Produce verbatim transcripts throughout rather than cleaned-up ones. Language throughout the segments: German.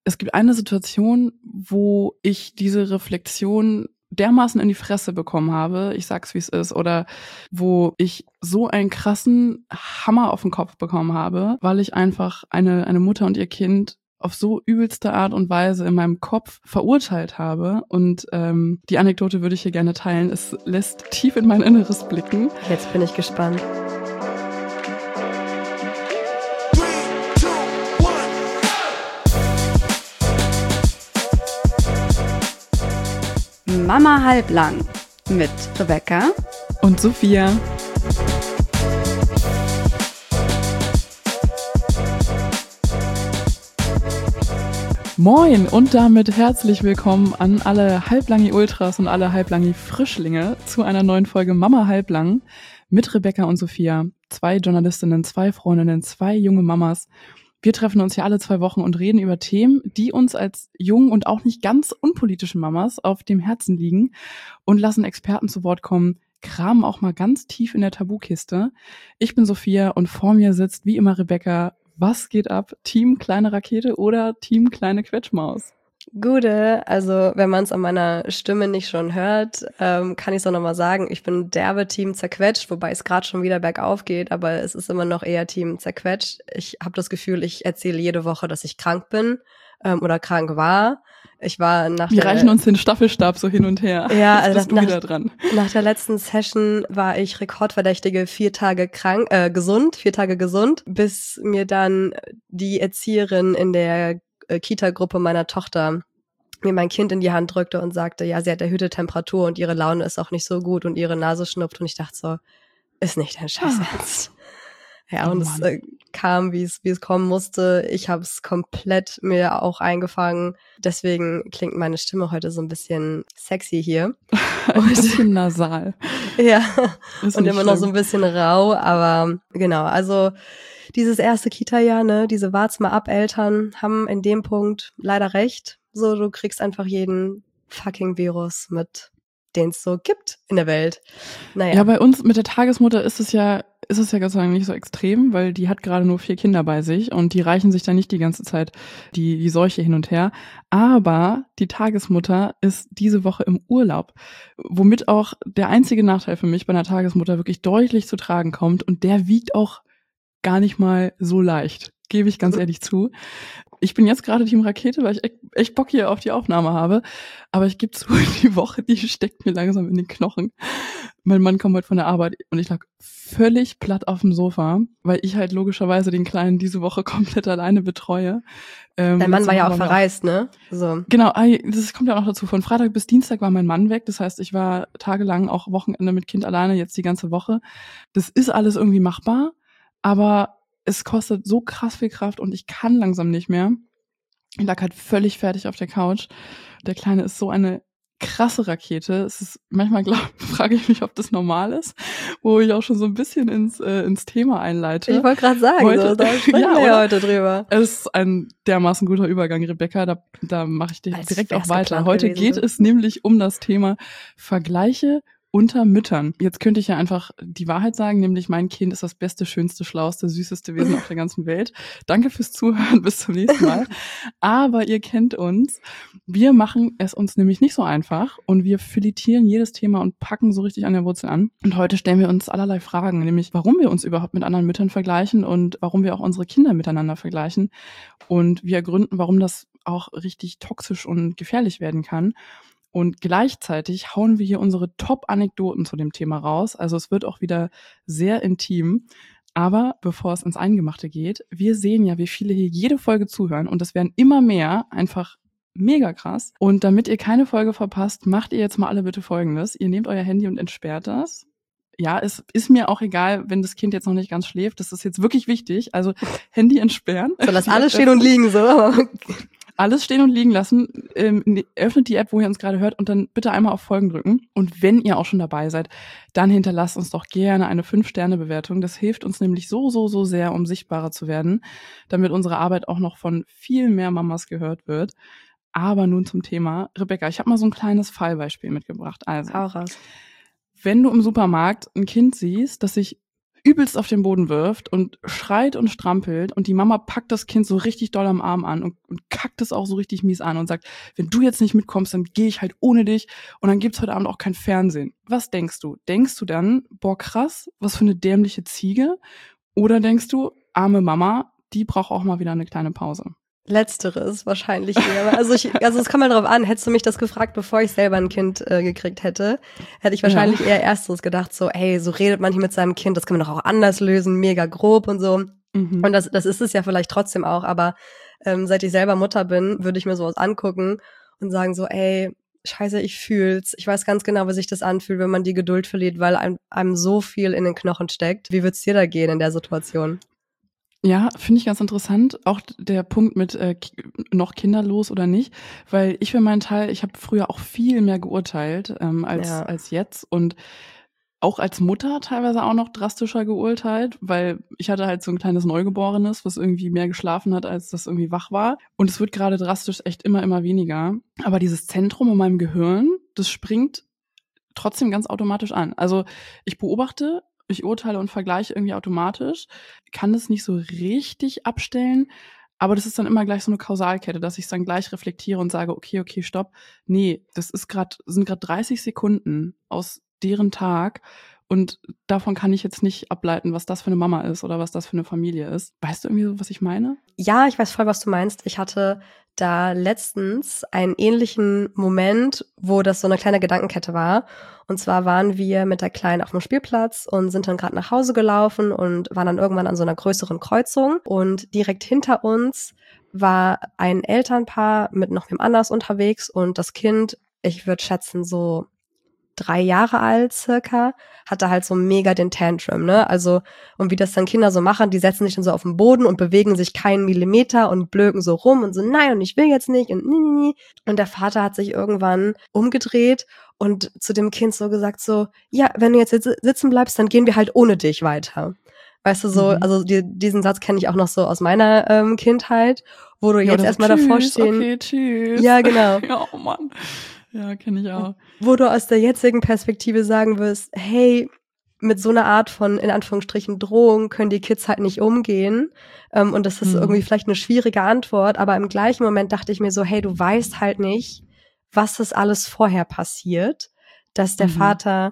es gibt eine Situation, wo ich diese Reflexion dermaßen in die Fresse bekommen habe, ich sag's wie es ist, oder wo ich so einen krassen Hammer auf den Kopf bekommen habe, weil ich einfach eine eine Mutter und ihr Kind auf so übelste Art und Weise in meinem Kopf verurteilt habe. Und ähm, die Anekdote würde ich hier gerne teilen. Es lässt tief in mein Inneres blicken. Jetzt bin ich gespannt. Mama halblang mit Rebecca und Sophia. Moin und damit herzlich willkommen an alle Halblangi Ultras und alle Halblangi Frischlinge zu einer neuen Folge Mama halblang mit Rebecca und Sophia. Zwei Journalistinnen, zwei Freundinnen, zwei junge Mamas. Wir treffen uns hier alle zwei Wochen und reden über Themen, die uns als jungen und auch nicht ganz unpolitischen Mamas auf dem Herzen liegen und lassen Experten zu Wort kommen, kramen auch mal ganz tief in der Tabukiste. Ich bin Sophia und vor mir sitzt wie immer Rebecca. Was geht ab? Team kleine Rakete oder Team kleine Quetschmaus? Gute, also wenn man es an meiner Stimme nicht schon hört, ähm, kann ich es auch nochmal sagen, ich bin derbe Team zerquetscht, wobei es gerade schon wieder bergauf geht, aber es ist immer noch eher Team zerquetscht. Ich habe das Gefühl, ich erzähle jede Woche, dass ich krank bin ähm, oder krank war. Ich war nach Wir der, reichen uns den Staffelstab so hin und her. Ja, Jetzt also bist du nach, wieder dran. Nach der letzten Session war ich rekordverdächtige vier Tage krank, äh, gesund, vier Tage gesund, bis mir dann die Erzieherin in der äh, Kita-Gruppe meiner Tochter mir mein Kind in die Hand drückte und sagte, ja, sie hat erhöhte Temperatur und ihre Laune ist auch nicht so gut und ihre Nase schnupft und ich dachte so, ist nicht dein Scheiß Ernst. Ja, Oh und es äh, kam, wie es wie es kommen musste. Ich habe es komplett mir auch eingefangen. Deswegen klingt meine Stimme heute so ein bisschen sexy hier. Ein bisschen nasal. Ja, Ist und nicht immer noch schlimm. so ein bisschen rau, aber genau, also dieses erste Kita-Jahr, ne, diese wart's mal ab Eltern haben in dem Punkt leider recht. So, du kriegst einfach jeden fucking Virus mit, den es so gibt in der Welt. Naja. Ja, bei uns mit der Tagesmutter ist es ja, ist es ja Gott sei Dank nicht so extrem, weil die hat gerade nur vier Kinder bei sich und die reichen sich dann nicht die ganze Zeit die, die Seuche hin und her. Aber die Tagesmutter ist diese Woche im Urlaub, womit auch der einzige Nachteil für mich bei einer Tagesmutter wirklich deutlich zu tragen kommt und der wiegt auch gar nicht mal so leicht, gebe ich ganz ehrlich zu. Ich bin jetzt gerade Team Rakete, weil ich echt, echt Bock hier auf die Aufnahme habe. Aber ich gebe zu, die Woche, die steckt mir langsam in den Knochen. Mein Mann kommt heute von der Arbeit und ich lag völlig platt auf dem Sofa, weil ich halt logischerweise den Kleinen diese Woche komplett alleine betreue. Ähm, Dein Mann war ja auch haben wir verreist, ne? So. Genau, das kommt ja auch noch dazu. Von Freitag bis Dienstag war mein Mann weg. Das heißt, ich war tagelang auch Wochenende mit Kind alleine, jetzt die ganze Woche. Das ist alles irgendwie machbar, aber es kostet so krass viel Kraft und ich kann langsam nicht mehr. Ich lag halt völlig fertig auf der Couch. Der Kleine ist so eine krasse Rakete. Es ist manchmal glaub, frage ich mich, ob das normal ist, wo ich auch schon so ein bisschen ins äh, ins Thema einleite. Ich wollte gerade sagen, heute, so, da sprechen ja, wir ja oder? heute drüber. Es ist ein dermaßen guter Übergang, Rebecca. Da, da mache ich dir Als direkt wär's auch weiter. geplant Heute gewesen, geht du. es nämlich um das Thema Vergleiche unter Müttern. Jetzt könnte ich ja einfach die Wahrheit sagen, nämlich mein Kind ist das beste, schönste, schlauste, süßeste Wesen auf der ganzen Welt. Danke fürs Zuhören, bis zum nächsten Mal. Aber ihr kennt uns. Wir machen es uns nämlich nicht so einfach und wir filetieren jedes Thema und packen so richtig an der Wurzel an. Und heute stellen wir uns allerlei Fragen, nämlich warum wir uns überhaupt mit anderen Müttern vergleichen und warum wir auch unsere Kinder miteinander vergleichen. Und wir ergründen, warum das auch richtig toxisch und gefährlich werden kann. Und gleichzeitig hauen wir hier unsere Top-Anekdoten zu dem Thema raus. Also es wird auch wieder sehr intim. Aber bevor es ins Eingemachte geht, wir sehen ja, wie viele hier jede Folge zuhören. Und das werden immer mehr, einfach mega krass. Und damit ihr keine Folge verpasst, macht ihr jetzt mal alle bitte Folgendes. Ihr nehmt euer Handy und entsperrt das. Ja, es ist mir auch egal, wenn das Kind jetzt noch nicht ganz schläft. Das ist jetzt wirklich wichtig. Also Handy entsperren. So, lass alles stehen und liegen, so. Alles stehen und liegen lassen, ähm, öffnet die App, wo ihr uns gerade hört und dann bitte einmal auf Folgen drücken. Und wenn ihr auch schon dabei seid, dann hinterlasst uns doch gerne eine fünf Sterne Bewertung. Das hilft uns nämlich so, so, so sehr, um sichtbarer zu werden, damit unsere Arbeit auch noch von viel mehr Mamas gehört wird. Aber nun zum Thema. Rebecca, ich habe mal so ein kleines Fallbeispiel mitgebracht. Also, Hau raus. wenn du im Supermarkt ein Kind siehst, das sich übelst auf den Boden wirft und schreit und strampelt und die Mama packt das Kind so richtig doll am Arm an und, und kackt es auch so richtig mies an und sagt, wenn du jetzt nicht mitkommst, dann gehe ich halt ohne dich und dann gibt's heute Abend auch kein Fernsehen. Was denkst du? Denkst du dann, boah krass, was für eine dämliche Ziege? Oder denkst du, arme Mama, die braucht auch mal wieder eine kleine Pause? Letzteres wahrscheinlich eher. Also ich, also es kommt mal drauf an, hättest du mich das gefragt, bevor ich selber ein Kind äh, gekriegt hätte, hätte ich wahrscheinlich ja. eher ersteres gedacht, so, ey, so redet man hier mit seinem Kind, das können wir doch auch anders lösen, mega grob und so. Mhm. Und das, das ist es ja vielleicht trotzdem auch, aber ähm, seit ich selber Mutter bin, würde ich mir sowas angucken und sagen so, ey, scheiße, ich fühl's. Ich weiß ganz genau, wie sich das anfühlt, wenn man die Geduld verliert, weil einem, einem so viel in den Knochen steckt. Wie wird's dir da gehen in der Situation? Ja, finde ich ganz interessant, auch der Punkt mit äh, noch kinderlos oder nicht, weil ich für meinen Teil, ich habe früher auch viel mehr geurteilt ähm, als ja. als jetzt und auch als Mutter teilweise auch noch drastischer geurteilt, weil ich hatte halt so ein kleines Neugeborenes, was irgendwie mehr geschlafen hat, als das irgendwie wach war. Und es wird gerade drastisch echt immer, immer weniger. Aber dieses Zentrum in meinem Gehirn, das springt trotzdem ganz automatisch an. Also ich beobachte, ich urteile und vergleiche irgendwie automatisch, kann das nicht so richtig abstellen, aber das ist dann immer gleich so eine Kausalkette, dass ich es dann gleich reflektiere und sage, okay, okay, stopp, nee, das ist gerade, sind gerade dreißig Sekunden aus deren Tag und davon kann ich jetzt nicht ableiten, was das für eine Mama ist oder was das für eine Familie ist. Weißt du irgendwie so, was ich meine? Ja, ich weiß voll, was du meinst. Ich hatte da letztens einen ähnlichen Moment, wo das so eine kleine Gedankenkette war. Und zwar waren wir mit der Kleinen auf dem Spielplatz und sind dann gerade nach Hause gelaufen und waren dann irgendwann an so einer größeren Kreuzung. Und direkt hinter uns war ein Elternpaar mit noch wem anders unterwegs und das Kind, ich würde schätzen, so drei Jahre alt circa, hatte halt so mega den Tantrum, ne? Also, und wie das dann Kinder so machen, die setzen sich dann so auf den Boden und bewegen sich keinen Millimeter und blöken so rum und so, nein, und ich will jetzt nicht und nee, nee, nee. Und der Vater hat sich irgendwann umgedreht und zu dem Kind so gesagt so, ja, wenn du jetzt sitzen bleibst, dann gehen wir halt ohne dich weiter. Weißt du, so, mhm. also die, diesen Satz kenne ich auch noch so aus meiner ähm, Kindheit, wo du ja, jetzt erstmal so, davor stehen. Okay, tschüss. Ja, genau. Ja, oh Mann. Ja, kenne ich auch. Wo du aus der jetzigen Perspektive sagen wirst, hey, mit so einer Art von, in Anführungsstrichen, Drohung können die Kids halt nicht umgehen. Ähm, und das ist hm. irgendwie vielleicht eine schwierige Antwort, aber im gleichen Moment dachte ich mir so, hey, du weißt halt nicht, was das alles vorher passiert, dass der mhm. Vater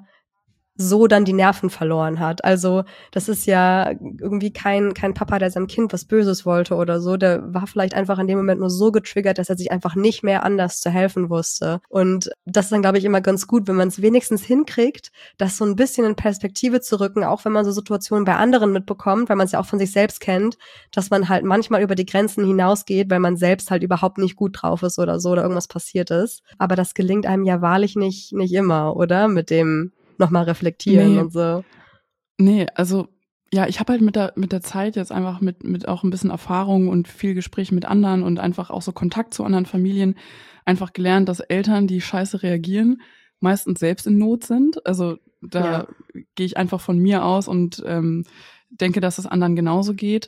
so dann die Nerven verloren hat. Also das ist ja irgendwie kein kein Papa, der seinem Kind was Böses wollte oder so. Der war vielleicht einfach in dem Moment nur so getriggert, dass er sich einfach nicht mehr anders zu helfen wusste. Und das ist dann, glaube ich, immer ganz gut, wenn man es wenigstens hinkriegt, das so ein bisschen in Perspektive zu rücken, auch wenn man so Situationen bei anderen mitbekommt, weil man es ja auch von sich selbst kennt, dass man halt manchmal über die Grenzen hinausgeht, weil man selbst halt überhaupt nicht gut drauf ist oder so oder irgendwas passiert ist. Aber das gelingt einem ja wahrlich nicht nicht immer, oder? Mit dem nochmal reflektieren nee. und so. Nee, also ja, ich habe halt mit der mit der Zeit jetzt einfach mit mit auch ein bisschen Erfahrung und viel Gespräch mit anderen und einfach auch so Kontakt zu anderen Familien einfach gelernt, dass Eltern, die scheiße reagieren, meistens selbst in Not sind. Also da ja. gehe ich einfach von mir aus und ähm, denke, dass es anderen genauso geht.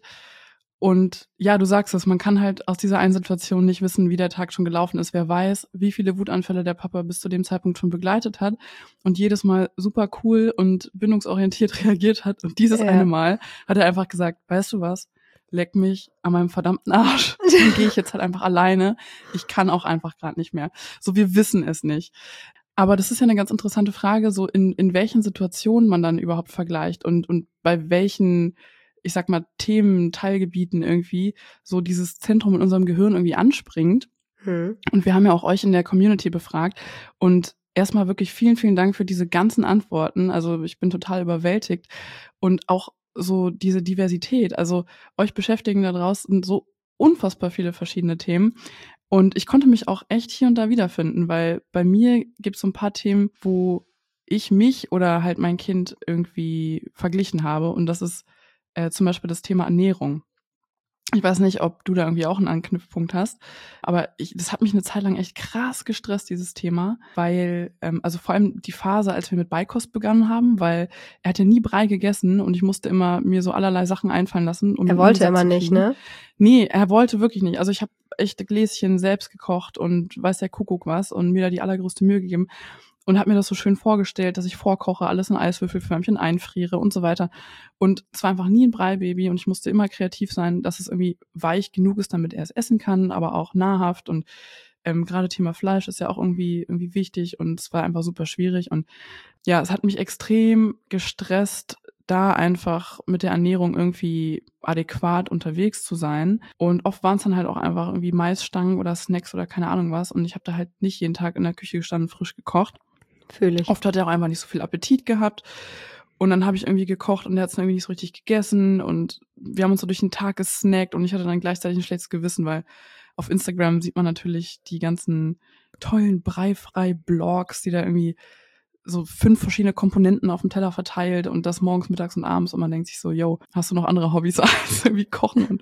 Und ja, du sagst es, man kann halt aus dieser einen Situation nicht wissen, wie der Tag schon gelaufen ist. Wer weiß, wie viele Wutanfälle der Papa bis zu dem Zeitpunkt schon begleitet hat und jedes Mal super cool und bindungsorientiert reagiert hat. Und dieses ja. eine Mal hat er einfach gesagt, weißt du was, leck mich an meinem verdammten Arsch. Dann gehe ich jetzt halt einfach alleine. Ich kann auch einfach gerade nicht mehr. So, wir wissen es nicht. Aber das ist ja eine ganz interessante Frage, so in in welchen Situationen man dann überhaupt vergleicht und und bei welchen, ich sag mal, Themen, Teilgebieten irgendwie so dieses Zentrum in unserem Gehirn irgendwie anspringt. Hm. Und wir haben ja auch euch in der Community befragt. Und erstmal wirklich vielen, vielen Dank für diese ganzen Antworten. Also ich bin total überwältigt. Und auch so diese Diversität. Also euch beschäftigen da draußen so unfassbar viele verschiedene Themen. Und ich konnte mich auch echt hier und da wiederfinden, weil bei mir gibt es so ein paar Themen, wo ich mich oder halt mein Kind irgendwie verglichen habe. Und das ist Äh, zum Beispiel das Thema Ernährung. Ich weiß nicht, ob du da irgendwie auch einen Anknüpfpunkt hast, aber ich, das hat mich eine Zeit lang echt krass gestresst, dieses Thema, weil, ähm, also vor allem die Phase, als wir mit Beikost begonnen haben, weil er hat ja nie Brei gegessen und ich musste immer mir so allerlei Sachen einfallen lassen. Um er wollte immer nicht, ne? Nee, er wollte wirklich nicht. Also ich habe echt Gläschen selbst gekocht und weiß der Kuckuck was und mir da die allergrößte Mühe gegeben. und habe mir das so schön vorgestellt, dass ich vorkoche, alles in Eiswürfelförmchen einfriere und so weiter. Und es war einfach nie ein Breibaby und ich musste immer kreativ sein, dass es irgendwie weich genug ist, damit er es essen kann, aber auch nahrhaft. Und ähm, gerade Thema Fleisch ist ja auch irgendwie irgendwie wichtig und es war einfach super schwierig. Und ja, es hat mich extrem gestresst, da einfach mit der Ernährung irgendwie adäquat unterwegs zu sein. Und oft waren es dann halt auch einfach irgendwie Maisstangen oder Snacks oder keine Ahnung was. Und ich habe da halt nicht jeden Tag in der Küche gestanden, frisch gekocht. Fühl ich. Oft hat er auch einfach nicht so viel Appetit gehabt. Und dann habe ich irgendwie gekocht und er hat es irgendwie nicht so richtig gegessen. Und wir haben uns so durch den Tag gesnackt und ich hatte dann gleichzeitig ein schlechtes Gewissen, weil auf Instagram sieht man natürlich die ganzen tollen Breifrei-Blogs, die da irgendwie so fünf verschiedene Komponenten auf dem Teller verteilt und das morgens, mittags und abends und man denkt sich so, yo, hast du noch andere Hobbys als irgendwie kochen? Und,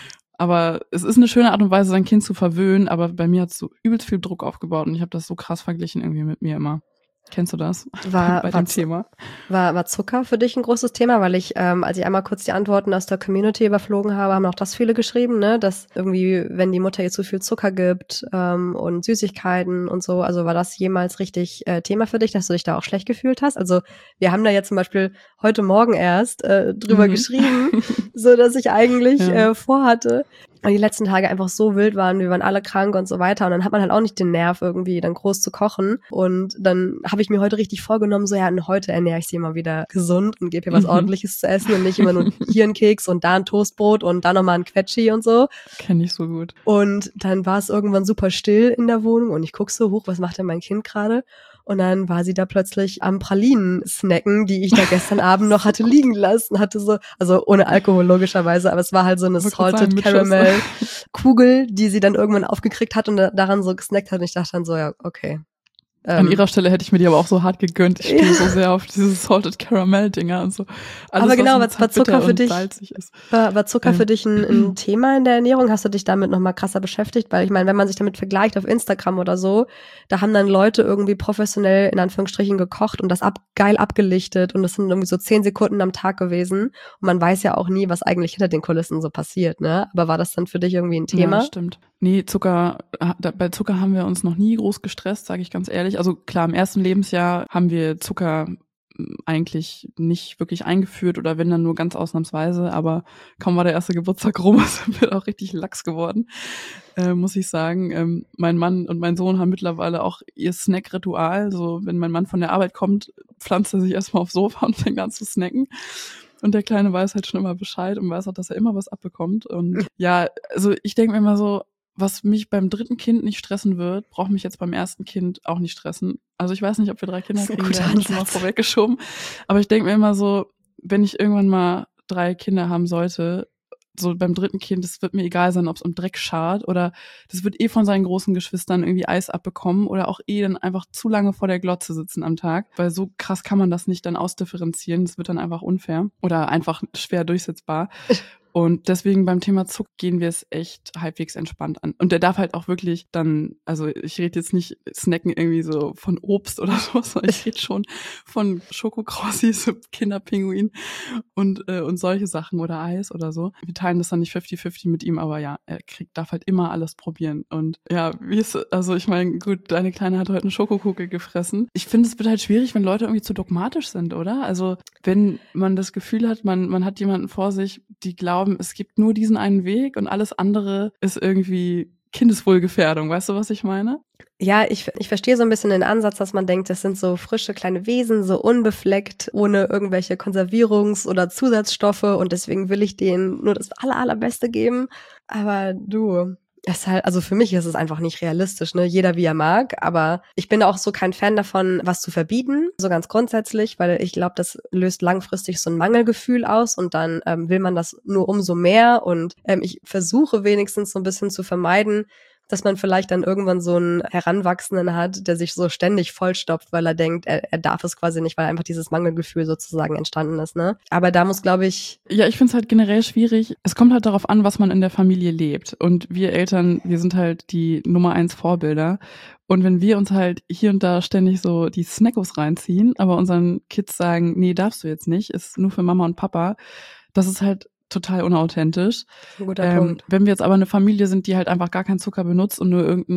aber es ist eine schöne Art und Weise, sein Kind zu verwöhnen, aber bei mir hat es so übelst viel Druck aufgebaut und ich habe das so krass verglichen irgendwie mit mir immer. Kennst du das? War, bei war, dem Thema? War, war Zucker für dich ein großes Thema? Weil ich, ähm, als ich einmal kurz die Antworten aus der Community überflogen habe, haben auch das viele geschrieben, ne, dass irgendwie, wenn die Mutter ihr zu viel Zucker gibt ähm, und Süßigkeiten und so, also war das jemals richtig äh, Thema für dich, dass du dich da auch schlecht gefühlt hast? Also wir haben da jetzt zum Beispiel heute Morgen erst äh, drüber Mhm. geschrieben, so dass ich eigentlich Ja. äh, vorhatte, und die letzten Tage einfach so wild waren, wir waren alle krank und so weiter. Und dann hat man halt auch nicht den Nerv, irgendwie dann groß zu kochen. Und dann habe ich mir heute richtig vorgenommen, so ja, und heute ernähre ich sie mal wieder gesund und gebe ihr was Mhm. Ordentliches zu essen und nicht immer nur hier ein Keks und da ein Toastbrot und da nochmal ein Quetschi und so. Kenn ich so gut. Und dann war es irgendwann super still in der Wohnung und ich guck so hoch, was macht denn mein Kind gerade? Und dann war sie da plötzlich am Pralinen snacken, die ich da gestern Abend noch hatte liegen lassen. Hatte so, also ohne Alkohol logischerweise, aber es war halt so eine Ich wollte Salted sagen, mit Caramel Kugel, die sie dann irgendwann aufgekriegt hat und da, daran so gesnackt hat. Und ich dachte dann so, ja, okay. An Ähm, ihrer Stelle hätte ich mir die aber auch so hart gegönnt. Ich stehe Ja. so sehr auf diese Salted Caramel Dinger und so. Alles, Aber genau, was was- was Zucker zartbitter für und dich- salzig ist. War, war Zucker Ähm. für dich ein, ein Thema in der Ernährung? Hast du dich damit nochmal krasser beschäftigt? Weil ich meine, wenn man sich damit vergleicht auf Instagram oder so, da haben dann Leute irgendwie professionell in Anführungsstrichen gekocht und das ab, geil abgelichtet und das sind irgendwie so zehn Sekunden am Tag gewesen. Und man weiß ja auch nie, was eigentlich hinter den Kulissen so passiert, ne? Aber war das dann für dich irgendwie ein Thema? Ja, stimmt. Nee, Zucker, da, bei Zucker haben wir uns noch nie groß gestresst, sage ich ganz ehrlich. Also klar, im ersten Lebensjahr haben wir Zucker eigentlich nicht wirklich eingeführt oder wenn dann nur ganz ausnahmsweise, aber kaum war der erste Geburtstag rum, sind wir auch richtig lax geworden, äh, muss ich sagen. Ähm, mein Mann und mein Sohn haben mittlerweile auch ihr Snack-Ritual, so wenn mein Mann von der Arbeit kommt, pflanzt er sich erstmal aufs Sofa und fängt an zu snacken. Und der Kleine weiß halt schon immer Bescheid und weiß auch, dass er immer was abbekommt. Und ja, also ich denke mir immer so, was mich beim dritten Kind nicht stressen wird, braucht mich jetzt beim ersten Kind auch nicht stressen. Also ich weiß nicht, ob wir drei Kinder Das ist ein kriegen, guter wir haben schon mal Ansatz. vorweggeschoben. Aber ich denke mir immer so, wenn ich irgendwann mal drei Kinder haben sollte, so beim dritten Kind, es wird mir egal sein, ob es um Dreck schart oder das wird eh von seinen großen Geschwistern irgendwie Eis abbekommen oder auch eh dann einfach zu lange vor der Glotze sitzen am Tag, weil so krass kann man das nicht dann ausdifferenzieren. Das wird dann einfach unfair oder einfach schwer durchsetzbar. Und deswegen beim Thema Zucker gehen wir es echt halbwegs entspannt an. Und der darf halt auch wirklich dann, also ich rede jetzt nicht snacken irgendwie so von Obst oder sowas, sondern ich rede schon von Schokokrossis, Kinderpinguin und äh, und solche Sachen oder Eis oder so. Wir teilen das dann nicht fifty fifty mit ihm, aber ja, er kriegt, darf halt immer alles probieren. Und ja, wie ist, also ich meine, gut, deine Kleine hat heute eine Schokokugel gefressen. Ich finde, es wird halt schwierig, wenn Leute irgendwie zu dogmatisch sind, oder? Also wenn man das Gefühl hat, man man hat jemanden vor sich, die glauben, es gibt nur diesen einen Weg und alles andere ist irgendwie Kindeswohlgefährdung. Weißt du, was ich meine? Ja, ich, ich verstehe so ein bisschen den Ansatz, dass man denkt, das sind so frische kleine Wesen, so unbefleckt, ohne irgendwelche Konservierungs- oder Zusatzstoffe und deswegen will ich denen nur das aller, allerbeste geben. Aber du, es ist halt, also für mich ist es einfach nicht realistisch, ne? Jeder wie er mag, aber ich bin auch so kein Fan davon, was zu verbieten, so ganz grundsätzlich, weil ich glaube, das löst langfristig so ein Mangelgefühl aus und dann ähm, will man das nur umso mehr und ähm, ich versuche wenigstens so ein bisschen zu vermeiden, dass man vielleicht dann irgendwann so einen Heranwachsenden hat, der sich so ständig vollstopft, weil er denkt, er, er darf es quasi nicht, weil einfach dieses Mangelgefühl sozusagen entstanden ist, ne? Aber da muss, glaube ich... Ja, ich finde es halt generell schwierig. Es kommt halt darauf an, was man in der Familie lebt. Und wir Eltern, wir sind halt die Nummer eins Vorbilder. Und wenn wir uns halt hier und da ständig so die Snackos reinziehen, aber unseren Kids sagen, nee, darfst du jetzt nicht, ist nur für Mama und Papa, das ist halt total unauthentisch. Ein guter Ähm, Punkt. wenn wir jetzt aber eine Familie sind, die halt einfach gar keinen Zucker benutzt und nur irgendeinen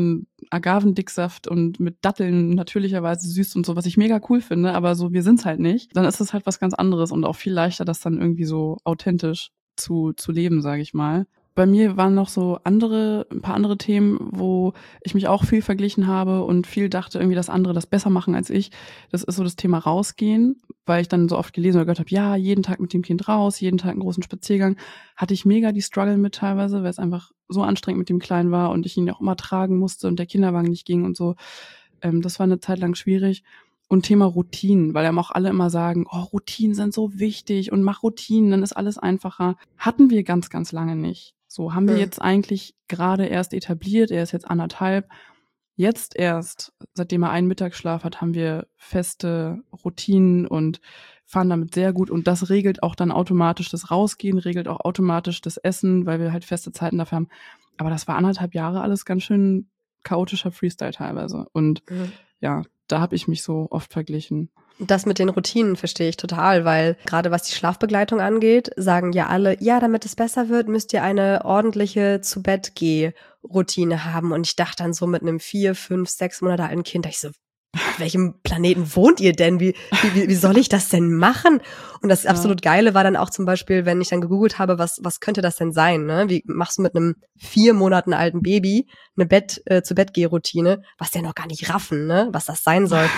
Agavendicksaft und mit Datteln natürlicherweise süß und so, was ich mega cool finde, aber so, wir sind's halt nicht, dann ist es halt was ganz anderes und auch viel leichter, das dann irgendwie so authentisch zu, zu leben, sage ich mal. Bei mir waren noch so andere, ein paar andere Themen, wo ich mich auch viel verglichen habe und viel dachte irgendwie, dass andere das besser machen als ich. Das ist so das Thema Rausgehen, weil ich dann so oft gelesen oder gehört habe, ja, jeden Tag mit dem Kind raus, jeden Tag einen großen Spaziergang. Hatte ich mega die Struggle mit teilweise, weil es einfach so anstrengend mit dem Kleinen war und ich ihn auch immer tragen musste und der Kinderwagen nicht ging und so. Ähm, das war eine Zeit lang schwierig. Und Thema Routinen, weil ja auch alle immer sagen, oh, Routinen sind so wichtig und mach Routinen, dann ist alles einfacher. Hatten wir ganz, ganz lange nicht. So haben wir Mhm. jetzt eigentlich gerade erst etabliert, er ist jetzt anderthalb. Jetzt erst, seitdem er einen Mittagsschlaf hat, haben wir feste Routinen und fahren damit sehr gut. Und das regelt auch dann automatisch das Rausgehen, regelt auch automatisch das Essen, weil wir halt feste Zeiten dafür haben. Aber das war anderthalb Jahre alles ganz schön chaotischer Freestyle teilweise. Und Mhm. ja, da habe ich mich so oft verglichen. Das mit den Routinen verstehe ich total, weil gerade was die Schlafbegleitung angeht, sagen ja alle, ja, damit es besser wird, müsst ihr eine ordentliche Zu-Bett-Geh-Routine haben. Und ich dachte dann so mit einem vier, fünf, sechs Monate alten Kind, da ich so, auf welchem Planeten wohnt ihr denn? Wie, wie, wie soll ich das denn machen? Und das absolut Geile war dann auch zum Beispiel, wenn ich dann gegoogelt habe, was, was könnte das denn sein? Ne? Wie machst du mit einem vier Monaten alten Baby eine Bett, äh, Zu-Bett-Geh-Routine, was der noch gar nicht raffen, ne? Was das sein soll?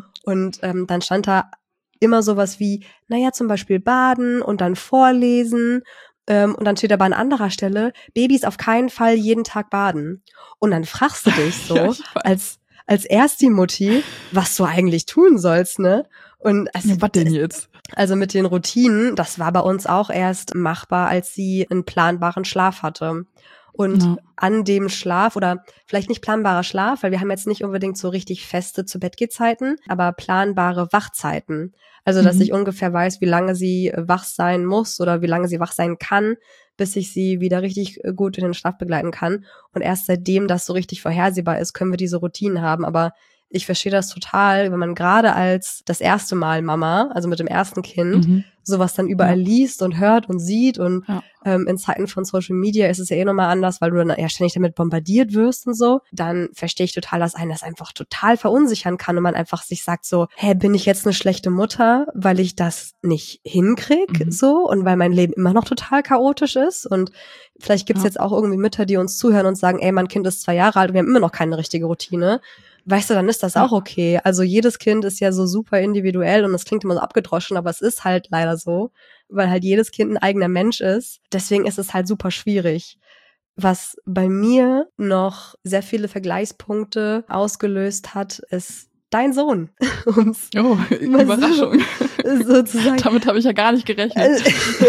Und ähm, dann stand da immer sowas wie, naja, zum Beispiel baden und dann vorlesen. Ähm, und dann steht aber an anderer Stelle, Babys auf keinen Fall jeden Tag baden. Und dann fragst du dich so, Ja, ich weiß. als als Ersti-Mutti, was du eigentlich tun sollst, ne? Und also, Ja, was denn jetzt? also mit den Routinen, das war bei uns auch erst machbar, als sie einen planbaren Schlaf hatte. Und Ja. an dem Schlaf, oder vielleicht nicht planbarer Schlaf, weil wir haben jetzt nicht unbedingt so richtig feste Zu-Bett-Geh-Zeiten, aber planbare Wachzeiten. Also, dass Mhm. ich ungefähr weiß, wie lange sie wach sein muss oder wie lange sie wach sein kann, bis ich sie wieder richtig gut in den Schlaf begleiten kann. Und erst seitdem das so richtig vorhersehbar ist, können wir diese Routinen haben. Aber ich verstehe das total, wenn man gerade als das erste Mal Mama, also mit dem ersten Kind, Mhm. sowas dann überall Ja. liest und hört und sieht. Und Ja. ähm, in Zeiten von Social Media ist es ja eh nochmal anders, weil du dann ja ständig damit bombardiert wirst und so. Dann verstehe ich total, dass einen das einfach total verunsichern kann und man einfach sich sagt so, hä, bin ich jetzt eine schlechte Mutter, weil ich das nicht hinkrieg, Mhm. so, und weil mein Leben immer noch total chaotisch ist. Und vielleicht gibt's Ja. jetzt auch irgendwie Mütter, die uns zuhören und sagen, ey, mein Kind ist zwei Jahre alt und wir haben immer noch keine richtige Routine. Weißt du, dann ist das Ja. auch okay. Also jedes Kind ist ja so super individuell und das klingt immer so abgedroschen, aber es ist halt leider so, weil halt jedes Kind ein eigener Mensch ist. Deswegen ist es halt super schwierig. Was bei mir noch sehr viele Vergleichspunkte ausgelöst hat, ist dein Sohn. Um's Oh, mal Überraschung. so, sozusagen. Damit habe ich ja gar nicht gerechnet.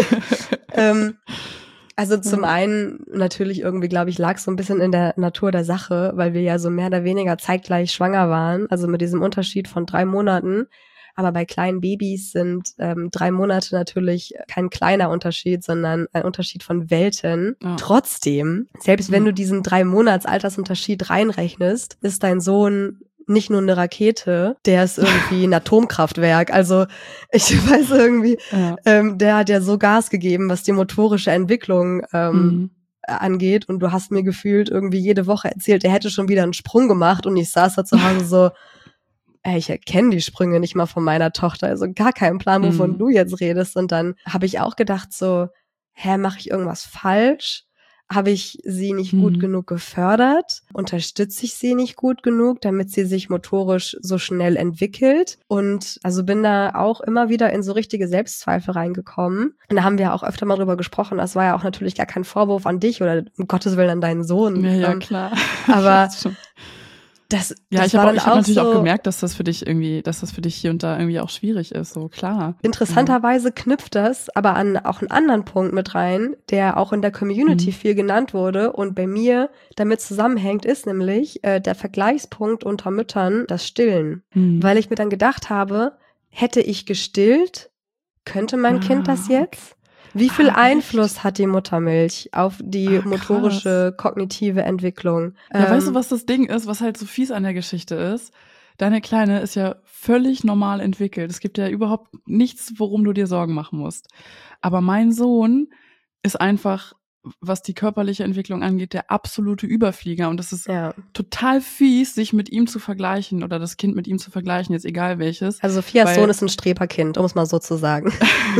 ähm, Also zum Ja. einen natürlich irgendwie, glaube ich, lag so ein bisschen in der Natur der Sache, weil wir ja so mehr oder weniger zeitgleich schwanger waren, also mit diesem Unterschied von drei Monaten. Aber bei kleinen Babys sind ähm, drei Monate natürlich kein kleiner Unterschied, sondern ein Unterschied von Welten. Ja. Trotzdem, selbst wenn Ja. du diesen drei Monats Altersunterschied reinrechnest, ist dein Sohn nicht nur eine Rakete, der ist irgendwie ein Atomkraftwerk. Also ich weiß irgendwie, Ja. ähm, der hat ja so Gas gegeben, was die motorische Entwicklung ähm, Mhm. angeht. Und du hast mir gefühlt irgendwie jede Woche erzählt, er hätte schon wieder einen Sprung gemacht. Und ich saß da zu Hause so, ey, ich erkenne die Sprünge nicht mal von meiner Tochter. Also gar keinen Plan, wovon Mhm. du jetzt redest. Und dann habe ich auch gedacht so, hä, mache ich irgendwas falsch? Habe ich sie nicht gut Mhm. genug gefördert? Unterstütze ich sie nicht gut genug, damit sie sich motorisch so schnell entwickelt? Und also bin da auch immer wieder in so richtige Selbstzweifel reingekommen. Und da haben wir auch öfter mal drüber gesprochen. Das war ja auch natürlich gar kein Vorwurf an dich oder um Gottes Willen an deinen Sohn. Ja, ja, Ähm, klar. aber Ich weiß schon. das, Ja, das ich war habe dann ich hab auch natürlich so auch gemerkt, dass das für dich irgendwie, dass das für dich hier und da irgendwie auch schwierig ist, so klar. Interessanterweise knüpft das aber an auch einen anderen Punkt mit rein, der auch in der Community Mhm. viel genannt wurde und bei mir damit zusammenhängt, ist nämlich äh, der Vergleichspunkt unter Müttern das Stillen. Mhm. Weil ich mir dann gedacht habe, hätte ich gestillt, könnte mein Ah, Kind das okay. jetzt? Wie viel Ah, Einfluss echt? hat die Muttermilch auf die Ah, motorische, kognitive Entwicklung? Ja, weißt du, Ähm, was das Ding ist, was halt so fies an der Geschichte ist? Deine Kleine ist ja völlig normal entwickelt. Es gibt ja überhaupt nichts, worum du dir Sorgen machen musst. Aber mein Sohn ist einfach was die körperliche Entwicklung angeht, der absolute Überflieger. Und das ist Ja. total fies, sich mit ihm zu vergleichen oder das Kind mit ihm zu vergleichen, jetzt egal welches. Also Sophias weil- Sohn ist ein Streberkind, um es mal so zu sagen.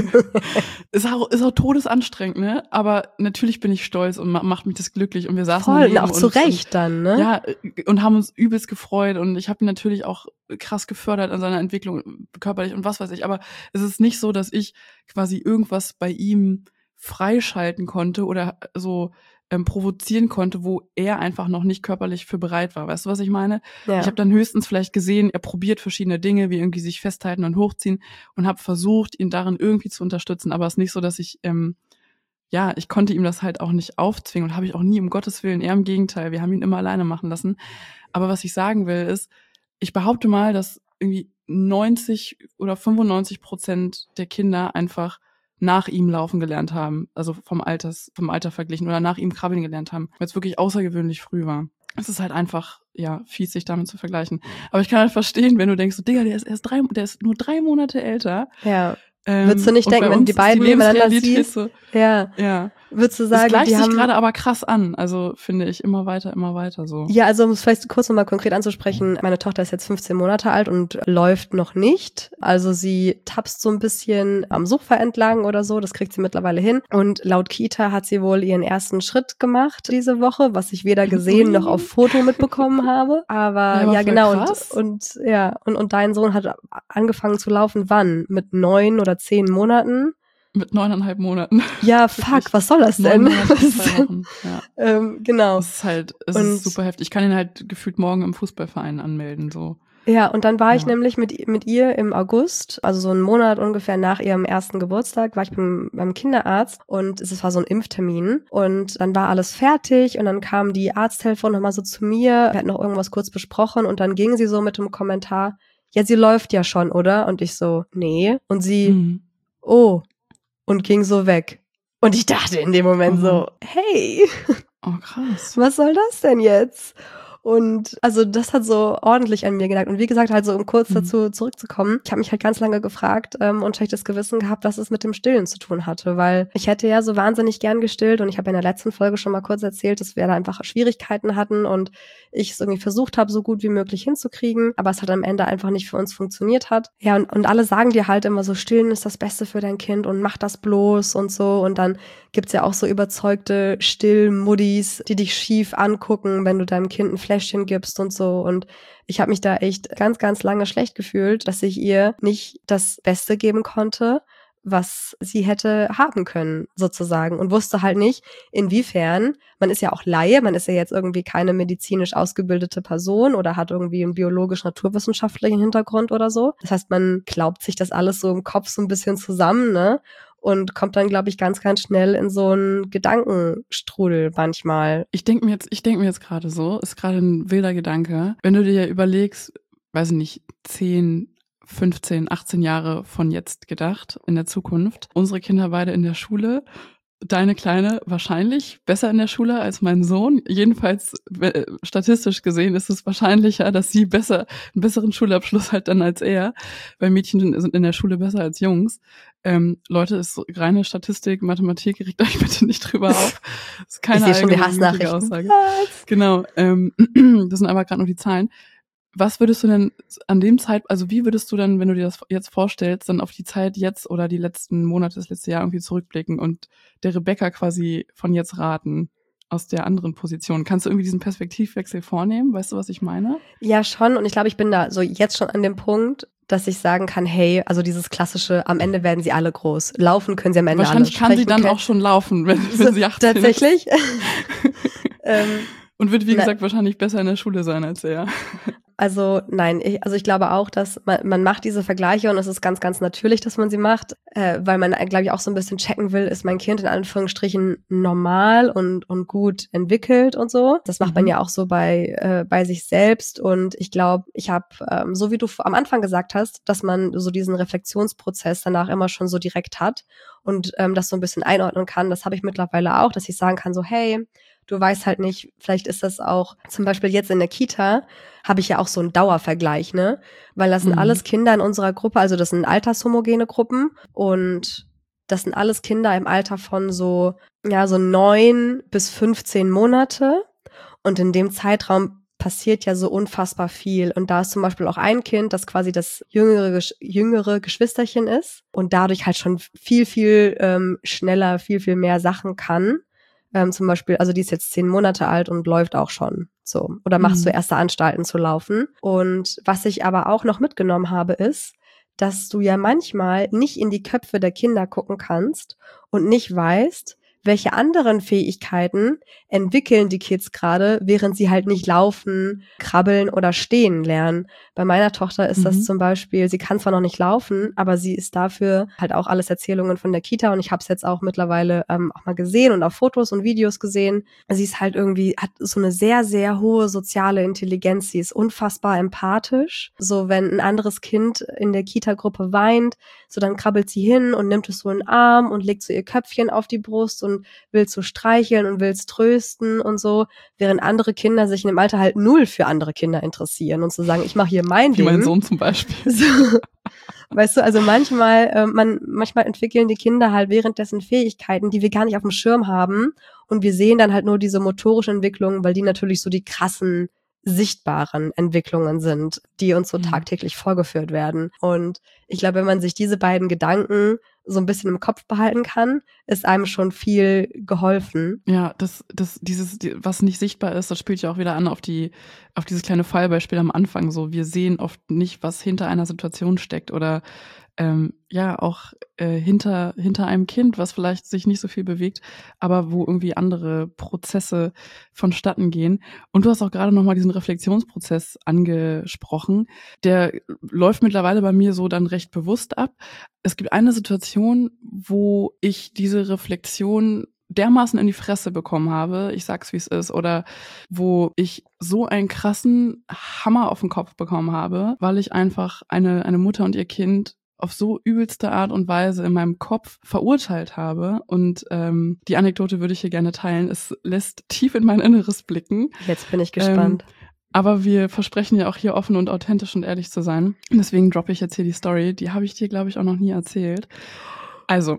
Ist auch, ist auch todesanstrengend, ne? Aber natürlich bin ich stolz und ma- macht mich das glücklich. Und wir saßen Voll, daneben auch zu und, Recht dann, ne? Und, ja, und haben uns übelst gefreut. Und ich habe ihn natürlich auch krass gefördert an seiner Entwicklung, körperlich und was weiß ich. Aber es ist nicht so, dass ich quasi irgendwas bei ihm freischalten konnte oder so ähm, provozieren konnte, wo er einfach noch nicht körperlich für bereit war. Weißt du, was ich meine? Ja. Ich habe dann höchstens vielleicht gesehen, er probiert verschiedene Dinge, wie irgendwie sich festhalten und hochziehen und habe versucht, ihn darin irgendwie zu unterstützen. Aber es ist nicht so, dass ich, ähm, ja, ich konnte ihm das halt auch nicht aufzwingen und habe ich auch nie, um Gottes Willen, eher im Gegenteil. Wir haben ihn immer alleine machen lassen. Aber was ich sagen will, ist, ich behaupte mal, dass irgendwie neunzig oder fünfundneunzig Prozent der Kinder einfach nach ihm laufen gelernt haben, also vom Alters, vom Alter verglichen oder nach ihm krabbeln gelernt haben, weil es wirklich außergewöhnlich früh war. Es ist halt einfach, ja, fies, sich damit zu vergleichen. Aber ich kann halt verstehen, wenn du denkst, so, Digga, der ist erst drei, der ist nur drei Monate älter. Ja. Ähm, Würdest du nicht und denken, bei wenn uns die ist beiden die nebeneinander Lebensrealität siehst? so, Ja. ja. Würdest du Es sagen, gleicht die sich haben gerade aber krass an, also finde ich, immer weiter, immer weiter so. Ja, also um es vielleicht kurz nochmal konkret anzusprechen, meine Tochter ist jetzt fünfzehn Monate alt und läuft noch nicht. Also sie tapst so ein bisschen am Sofa entlang oder so, das kriegt sie mittlerweile hin. Und laut Kita hat sie wohl ihren ersten Schritt gemacht diese Woche, was ich weder gesehen noch auf Foto mitbekommen habe. Aber Ja, ja, aber voll genau. krass. Und, und ja, und, und dein Sohn hat angefangen zu laufen wann? Mit neun oder zehn Monaten? Mit neuneinhalb Monaten. Ja, fuck, was soll das Neun denn? Monate Was und ist zwei denn? Wochen. Ja. Ähm, genau. Es ist halt, es Und- ist super heftig. Ich kann ihn halt gefühlt morgen im Fußballverein anmelden, so. Ja, und dann war ich Ja. nämlich mit, mit ihr im August, also so einen Monat ungefähr nach ihrem ersten Geburtstag, war ich beim, beim Kinderarzt und es war so ein Impftermin und dann war alles fertig und dann kam die Arzthelferin nochmal so zu mir, wir hatten noch irgendwas kurz besprochen und dann ging sie so mit dem Kommentar, ja, sie läuft ja schon, oder? Und ich so, nee. Und sie, Mhm. oh, und ging so weg. Und ich dachte in dem Moment Mhm. so, hey, Oh, krass. was soll das denn jetzt? Und also das hat so ordentlich an mir genagt. Und wie gesagt, halt so um kurz Mhm. dazu zurückzukommen, ich habe mich halt ganz lange gefragt ähm, und schlechtes Gewissen gehabt, was es mit dem Stillen zu tun hatte, weil ich hätte ja so wahnsinnig gern gestillt und ich habe in der letzten Folge schon mal kurz erzählt, dass wir da einfach Schwierigkeiten hatten und ich es irgendwie versucht habe, so gut wie möglich hinzukriegen, aber es halt am Ende einfach nicht für uns funktioniert hat. Ja, und, und alle sagen dir halt immer so, Stillen ist das Beste für dein Kind und mach das bloß und so. Und dann gibt's ja auch so überzeugte Still-Muddis, die dich schief angucken, wenn du deinem Kind ein Fläschchen gibst und so. Und ich habe mich da echt ganz, ganz lange schlecht gefühlt, dass ich ihr nicht das Beste geben konnte, was sie hätte haben können, sozusagen. Und wusste halt nicht, inwiefern, man ist ja auch Laie, man ist ja jetzt irgendwie keine medizinisch ausgebildete Person oder hat irgendwie einen biologisch-naturwissenschaftlichen Hintergrund oder so. Das heißt, man glaubt sich das alles so im Kopf so ein bisschen zusammen, ne? Und kommt dann, glaube ich, ganz, ganz schnell in so einen Gedankenstrudel manchmal. Ich denke mir jetzt, ich denke mir jetzt gerade so, ist gerade ein wilder Gedanke. Wenn du dir überlegst, weiß ich nicht, zehn, fünfzehn, achtzehn Jahre von jetzt gedacht, in der Zukunft, unsere Kinder beide in der Schule, deine Kleine wahrscheinlich besser in der Schule als mein Sohn. Jedenfalls äh, statistisch gesehen ist es wahrscheinlicher, dass sie besser einen besseren Schulabschluss hat dann als er, weil Mädchen sind in der Schule besser als Jungs. Ähm, Leute, ist reine Statistik, Mathematik, regt euch bitte nicht drüber auf. Das ist keine Ich sehe schon die allgemeingültige Hassnachrichten. Aussage. Was? Genau, ähm, das sind aber gerade nur die Zahlen. Was würdest du denn an dem Zeit, also wie würdest du dann, wenn du dir das jetzt vorstellst, dann auf die Zeit jetzt oder die letzten Monate, das letzte Jahr irgendwie zurückblicken und der Rebecca quasi von jetzt raten aus der anderen Position? Kannst du irgendwie diesen Perspektivwechsel vornehmen? Weißt du, was ich meine? Ja, schon. Und ich glaube, ich bin da so jetzt schon an dem Punkt, dass ich sagen kann, hey, also dieses klassische, am Ende werden sie alle groß. Laufen können sie am Ende alle. Wahrscheinlich kann sie dann können. auch schon laufen, wenn, wenn sie achtzehn Tatsächlich? ähm, ist. Und wird, wie Na- gesagt, wahrscheinlich besser in der Schule sein als er. Also nein, ich, also ich glaube auch, dass man, man macht diese Vergleiche und es ist ganz, ganz natürlich, dass man sie macht, äh, weil man, glaube ich, auch so ein bisschen checken will, ist mein Kind in Anführungsstrichen normal und, und gut entwickelt und so. Das macht man Mhm. ja auch so bei, äh, bei sich selbst und ich glaube, ich habe, ähm, so wie du am Anfang gesagt hast, dass man so diesen Reflexionsprozess danach immer schon so direkt hat und ähm, das so ein bisschen einordnen kann, das habe ich mittlerweile auch, dass ich sagen kann so, hey, du weißt halt nicht, vielleicht ist das auch, zum Beispiel jetzt in der Kita, habe ich ja auch so einen Dauervergleich, ne? Weil das sind Mhm. alles Kinder in unserer Gruppe, also das sind altershomogene Gruppen und Das sind alles Kinder im Alter von so, ja, so neun bis fünfzehn Monate. Und in dem Zeitraum passiert ja so unfassbar viel. Und da ist zum Beispiel auch ein Kind, das quasi das jüngere, Gesch- jüngere Geschwisterchen ist und dadurch halt schon viel, viel ähm, schneller, viel, viel mehr Sachen kann. Ähm, zum Beispiel, also die ist jetzt zehn Monate alt und läuft auch schon so. Oder macht Mhm. so erste Anstalten zu laufen. Und was ich aber auch noch mitgenommen habe, ist, dass du ja manchmal nicht in die Köpfe der Kinder gucken kannst und nicht weißt, welche anderen Fähigkeiten entwickeln die Kids gerade, während sie halt nicht laufen, krabbeln oder stehen lernen. Bei meiner Tochter ist Mhm. das zum Beispiel, sie kann zwar noch nicht laufen, aber sie ist dafür halt auch alles Erzählungen von der Kita und ich habe es jetzt auch mittlerweile ähm, auch mal gesehen und auf Fotos und Videos gesehen. Sie ist halt irgendwie, hat so eine sehr, sehr hohe soziale Intelligenz. Sie ist unfassbar empathisch. So, wenn ein anderes Kind in der Kita-Gruppe weint, so dann krabbelt sie hin und nimmt es so in den Arm und legt so ihr Köpfchen auf die Brust und will so streicheln und will es trösten und so, während andere Kinder sich in dem Alter halt null für andere Kinder interessieren und zu so sagen, ich mache hier mein Wie Ding. mein Sohn zum Beispiel. So. Weißt du, also manchmal, äh, man, manchmal entwickeln die Kinder halt währenddessen Fähigkeiten, die wir gar nicht auf dem Schirm haben und wir sehen dann halt nur diese motorischen Entwicklungen, weil die natürlich so die krassen, sichtbaren Entwicklungen sind, die uns so Mhm. tagtäglich vorgeführt werden. Und ich glaube, wenn man sich diese beiden Gedanken so ein bisschen im Kopf behalten kann, ist einem schon viel geholfen. Ja, das, das, dieses, die, was nicht sichtbar ist, das spielt ja auch wieder an auf die, auf dieses kleine Fallbeispiel am Anfang. So, wir sehen oft nicht, was hinter einer Situation steckt oder ähm, ja auch äh, hinter hinter einem Kind, was vielleicht sich nicht so viel bewegt, aber wo irgendwie andere Prozesse vonstatten gehen. Und du hast auch gerade noch mal diesen Reflexionsprozess angesprochen. Der läuft mittlerweile bei mir so dann recht bewusst ab. Es gibt eine Situation, wo ich diese Reflexion dermaßen in die Fresse bekommen habe, ich sag's wie es ist, oder wo ich so einen krassen Hammer auf den Kopf bekommen habe, weil ich einfach eine eine Mutter und ihr Kind auf so übelste Art und Weise in meinem Kopf verurteilt habe. Und ähm, die Anekdote würde ich hier gerne teilen. Es lässt tief in mein Inneres blicken. Jetzt bin ich gespannt. Ähm, aber wir versprechen ja auch hier offen und authentisch und ehrlich zu sein. Deswegen droppe ich jetzt hier die Story. Die habe ich dir, glaube ich, auch noch nie erzählt. Also.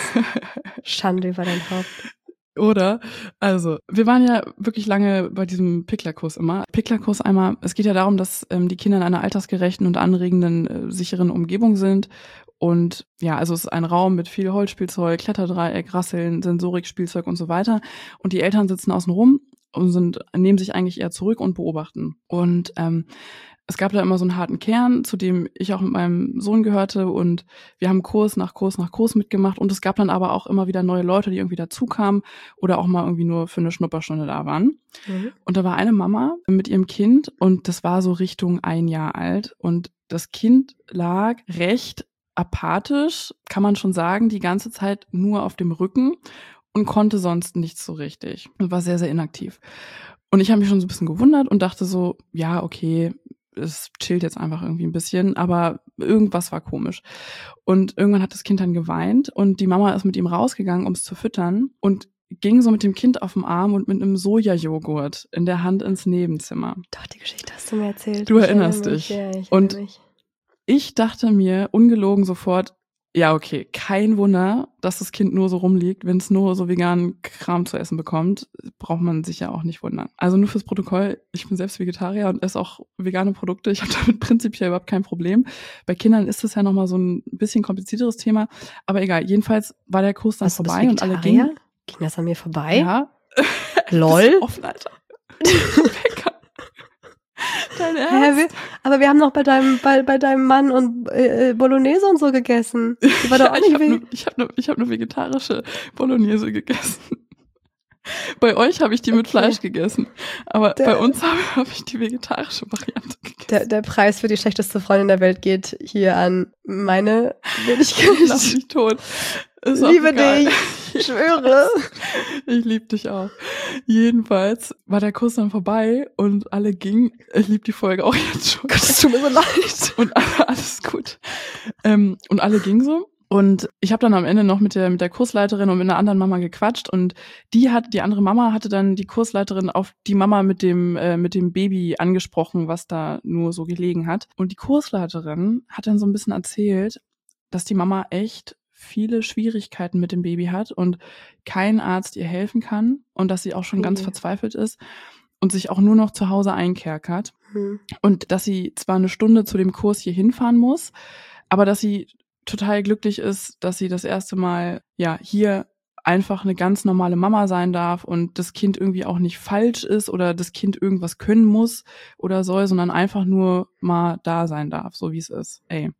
Schande über dein Haupt. Oder? Also, wir waren ja wirklich lange bei diesem Picklerkurs immer. Picklerkurs einmal, es geht ja darum, dass ähm, die Kinder in einer altersgerechten und anregenden, äh, sicheren Umgebung sind. Und ja, also es ist ein Raum mit viel Holzspielzeug, Kletterdreieck, Rasseln, Sensorikspielzeug und so weiter. Und die Eltern sitzen außen rum und sind, nehmen sich eigentlich eher zurück und beobachten. Und ähm, es gab da immer so einen harten Kern, zu dem ich auch mit meinem Sohn gehörte und wir haben Kurs nach Kurs nach Kurs mitgemacht und es gab dann aber auch immer wieder neue Leute, die irgendwie dazukamen oder auch mal irgendwie nur für eine Schnupperstunde da waren. Mhm. Und da war eine Mama mit ihrem Kind und das war so Richtung ein Jahr alt und das Kind lag recht apathisch, kann man schon sagen, die ganze Zeit nur auf dem Rücken und konnte sonst nichts so richtig und war sehr, sehr inaktiv. Und ich habe mich schon so ein bisschen gewundert und dachte so, ja, okay, es chillt jetzt einfach irgendwie ein bisschen, aber irgendwas war komisch. Und irgendwann hat das Kind dann geweint und die Mama ist mit ihm rausgegangen, um es zu füttern und ging so mit dem Kind auf dem Arm und mit einem Sojajoghurt in der Hand ins Nebenzimmer. Doch, die Geschichte hast du mir erzählt. Du ich erinnerst mich, dich. Ja, ich und mich. ich dachte mir ungelogen sofort, ja, okay, kein Wunder, dass das Kind nur so rumliegt. Wenn es nur so veganen Kram zu essen bekommt, braucht man sich ja auch nicht wundern. Also nur fürs Protokoll, ich bin selbst Vegetarier und esse auch vegane Produkte. Ich habe damit prinzipiell überhaupt kein Problem. Bei Kindern ist das ja nochmal so ein bisschen komplizierteres Thema. Aber egal, jedenfalls war der Kurs dann Was, vorbei und alle gingen. Ging das an mir vorbei? Ja. Lol. Offen, Alter. Dein Hä, Ernst? wir, aber wir haben noch bei deinem bei, bei deinem Mann und äh, Bolognese und so gegessen. Die war doch Ja, auch ich nicht habe we- nur, ich hab nur, ich hab nur vegetarische Bolognese gegessen. Bei euch habe ich die mit Okay. Fleisch gegessen, aber Der- bei uns habe hab ich die vegetarische Variante gegessen. der, der Preis für die schlechteste Freundin der Welt geht hier an meine Lass Wenigkeit. mich tot. Ist auch Liebe egal. dich, ich schwöre. Ich liebe dich auch. Jedenfalls war der Kurs dann vorbei und alle gingen. Ich liebe die Folge auch jetzt schon. Gott, es tut mir so leid. Und alle, alles gut. Ähm, und alle gingen so. Und ich habe dann am Ende noch mit der mit der Kursleiterin und mit einer anderen Mama gequatscht und die hat die andere Mama hatte dann die Kursleiterin auf die Mama mit dem äh, mit dem Baby angesprochen, was da nur so gelegen hat. Und die Kursleiterin hat dann so ein bisschen erzählt, dass die Mama echt viele Schwierigkeiten mit dem Baby hat und kein Arzt ihr helfen kann und dass sie auch schon Mhm. ganz verzweifelt ist und sich auch nur noch zu Hause einkerkert. Mhm. Und dass sie zwar eine Stunde zu dem Kurs hier hinfahren muss, aber dass sie total glücklich ist, dass sie das erste Mal ja hier einfach eine ganz normale Mama sein darf und das Kind irgendwie auch nicht falsch ist oder das Kind irgendwas können muss oder soll, sondern einfach nur mal da sein darf, so wie es ist. Ey,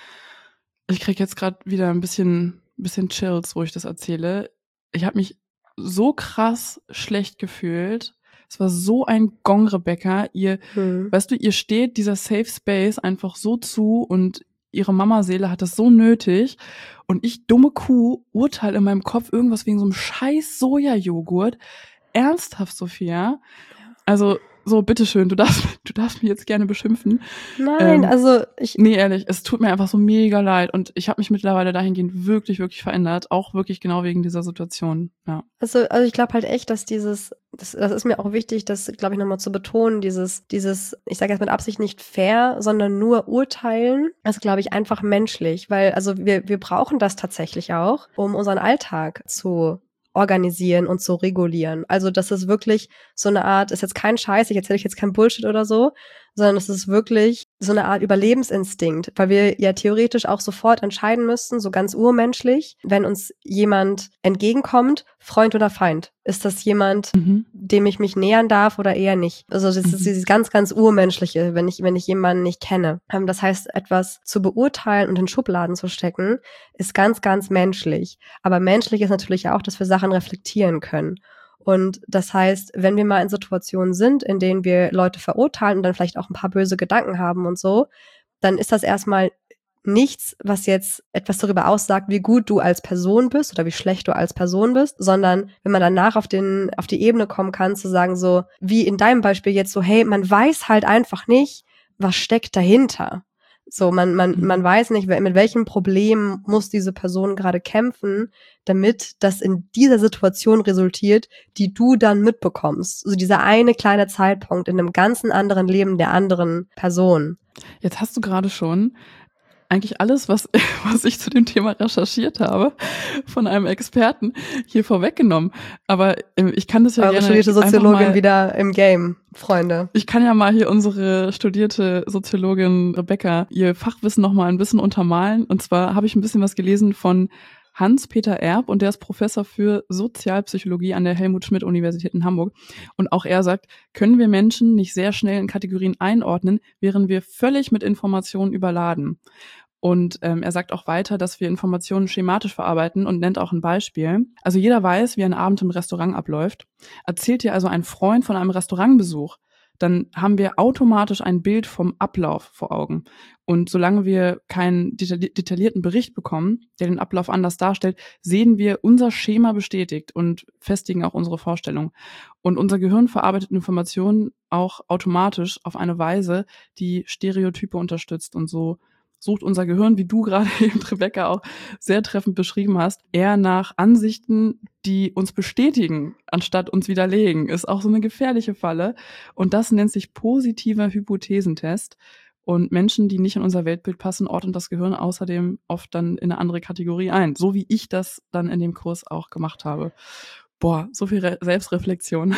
ich krieg jetzt gerade wieder ein bisschen, bisschen Chills, wo ich das erzähle. Ich habe mich so krass schlecht gefühlt. Es war so ein Gong, Rebecca. Ihr, Mhm. weißt du, ihr steht dieser Safe Space einfach so zu und ihre Mamaseele hat das so nötig. Und ich, dumme Kuh, urteile in meinem Kopf irgendwas wegen so einem scheiß Sojajoghurt. Ernsthaft, Sophia? Also, so, bitteschön, du darfst, du darfst mich jetzt gerne beschimpfen. Nein, Ähm, also ich, Nee, ehrlich, es tut mir einfach so mega leid. Und ich habe mich mittlerweile dahingehend wirklich, wirklich verändert. Auch wirklich genau wegen dieser Situation. Ja. Also, also ich glaube halt echt, dass dieses, das, das ist mir auch wichtig, das, glaube ich, nochmal zu betonen, dieses, dieses, ich sage jetzt mit Absicht nicht fair, sondern nur urteilen, ist, glaube ich, einfach menschlich. Weil, also wir, wir brauchen das tatsächlich auch, um unseren Alltag zu organisieren und zu regulieren. Also das ist wirklich so eine Art, ist jetzt kein Scheiß, ich erzähle euch jetzt kein Bullshit oder so, sondern es ist wirklich so eine Art Überlebensinstinkt, weil wir ja theoretisch auch sofort entscheiden müssten, so ganz urmenschlich, wenn uns jemand entgegenkommt, Freund oder Feind. Ist das jemand, Mhm. dem ich mich nähern darf oder eher nicht? Also das ist Mhm. dieses ganz, ganz urmenschliche, wenn ich, wenn ich jemanden nicht kenne. Ähm, Das heißt, etwas zu beurteilen und in Schubladen zu stecken, ist ganz, ganz menschlich. Aber menschlich ist natürlich auch, dass wir Sachen reflektieren können. Und das heißt, wenn wir mal in Situationen sind, in denen wir Leute verurteilen und dann vielleicht auch ein paar böse Gedanken haben und so, dann ist das erstmal nichts, was jetzt etwas darüber aussagt, wie gut du als Person bist oder wie schlecht du als Person bist, sondern wenn man danach auf den, auf die Ebene kommen kann, zu sagen so, wie in deinem Beispiel jetzt so, hey, man weiß halt einfach nicht, was steckt dahinter. So, man, man, Mhm. man weiß nicht, mit welchem Problem muss diese Person gerade kämpfen, damit das in dieser Situation resultiert, die du dann mitbekommst. Also dieser eine kleine Zeitpunkt in einem ganzen anderen Leben der anderen Person. Jetzt hast du gerade schon eigentlich alles, was, was ich zu dem Thema recherchiert habe, von einem Experten hier vorweggenommen. Aber ähm, ich kann das ja Eure gerne studierte einfach Soziologin mal, wieder im Game, Freunde. ich kann ja mal hier unsere studierte Soziologin Rebecca ihr Fachwissen noch mal ein bisschen untermalen. Und zwar habe ich ein bisschen was gelesen von Hans-Peter Erb und der ist Professor für Sozialpsychologie an der Helmut-Schmidt-Universität in Hamburg. Und auch er sagt, können wir Menschen nicht sehr schnell in Kategorien einordnen, wären wir völlig mit Informationen überladen. Und ähm, er sagt auch weiter, dass wir Informationen schematisch verarbeiten und nennt auch ein Beispiel. Also jeder weiß, wie ein Abend im Restaurant abläuft. Erzählt dir also ein Freund von einem Restaurantbesuch, dann haben wir automatisch ein Bild vom Ablauf vor Augen. Und solange wir keinen detailli- detaillierten Bericht bekommen, der den Ablauf anders darstellt, sehen wir unser Schema bestätigt und festigen auch unsere Vorstellung. Und unser Gehirn verarbeitet Informationen auch automatisch auf eine Weise, die Stereotype unterstützt. Und so sucht unser Gehirn, wie du gerade eben, Rebecca, auch sehr treffend beschrieben hast, eher nach Ansichten, die uns bestätigen, anstatt uns widerlegen. Ist auch so eine gefährliche Falle. Und das nennt sich positiver Hypothesentest. Und Menschen, die nicht in unser Weltbild passen, ordnen das Gehirn außerdem oft dann in eine andere Kategorie ein. So wie ich das dann in dem Kurs auch gemacht habe. Boah, so viel Re- Selbstreflexion.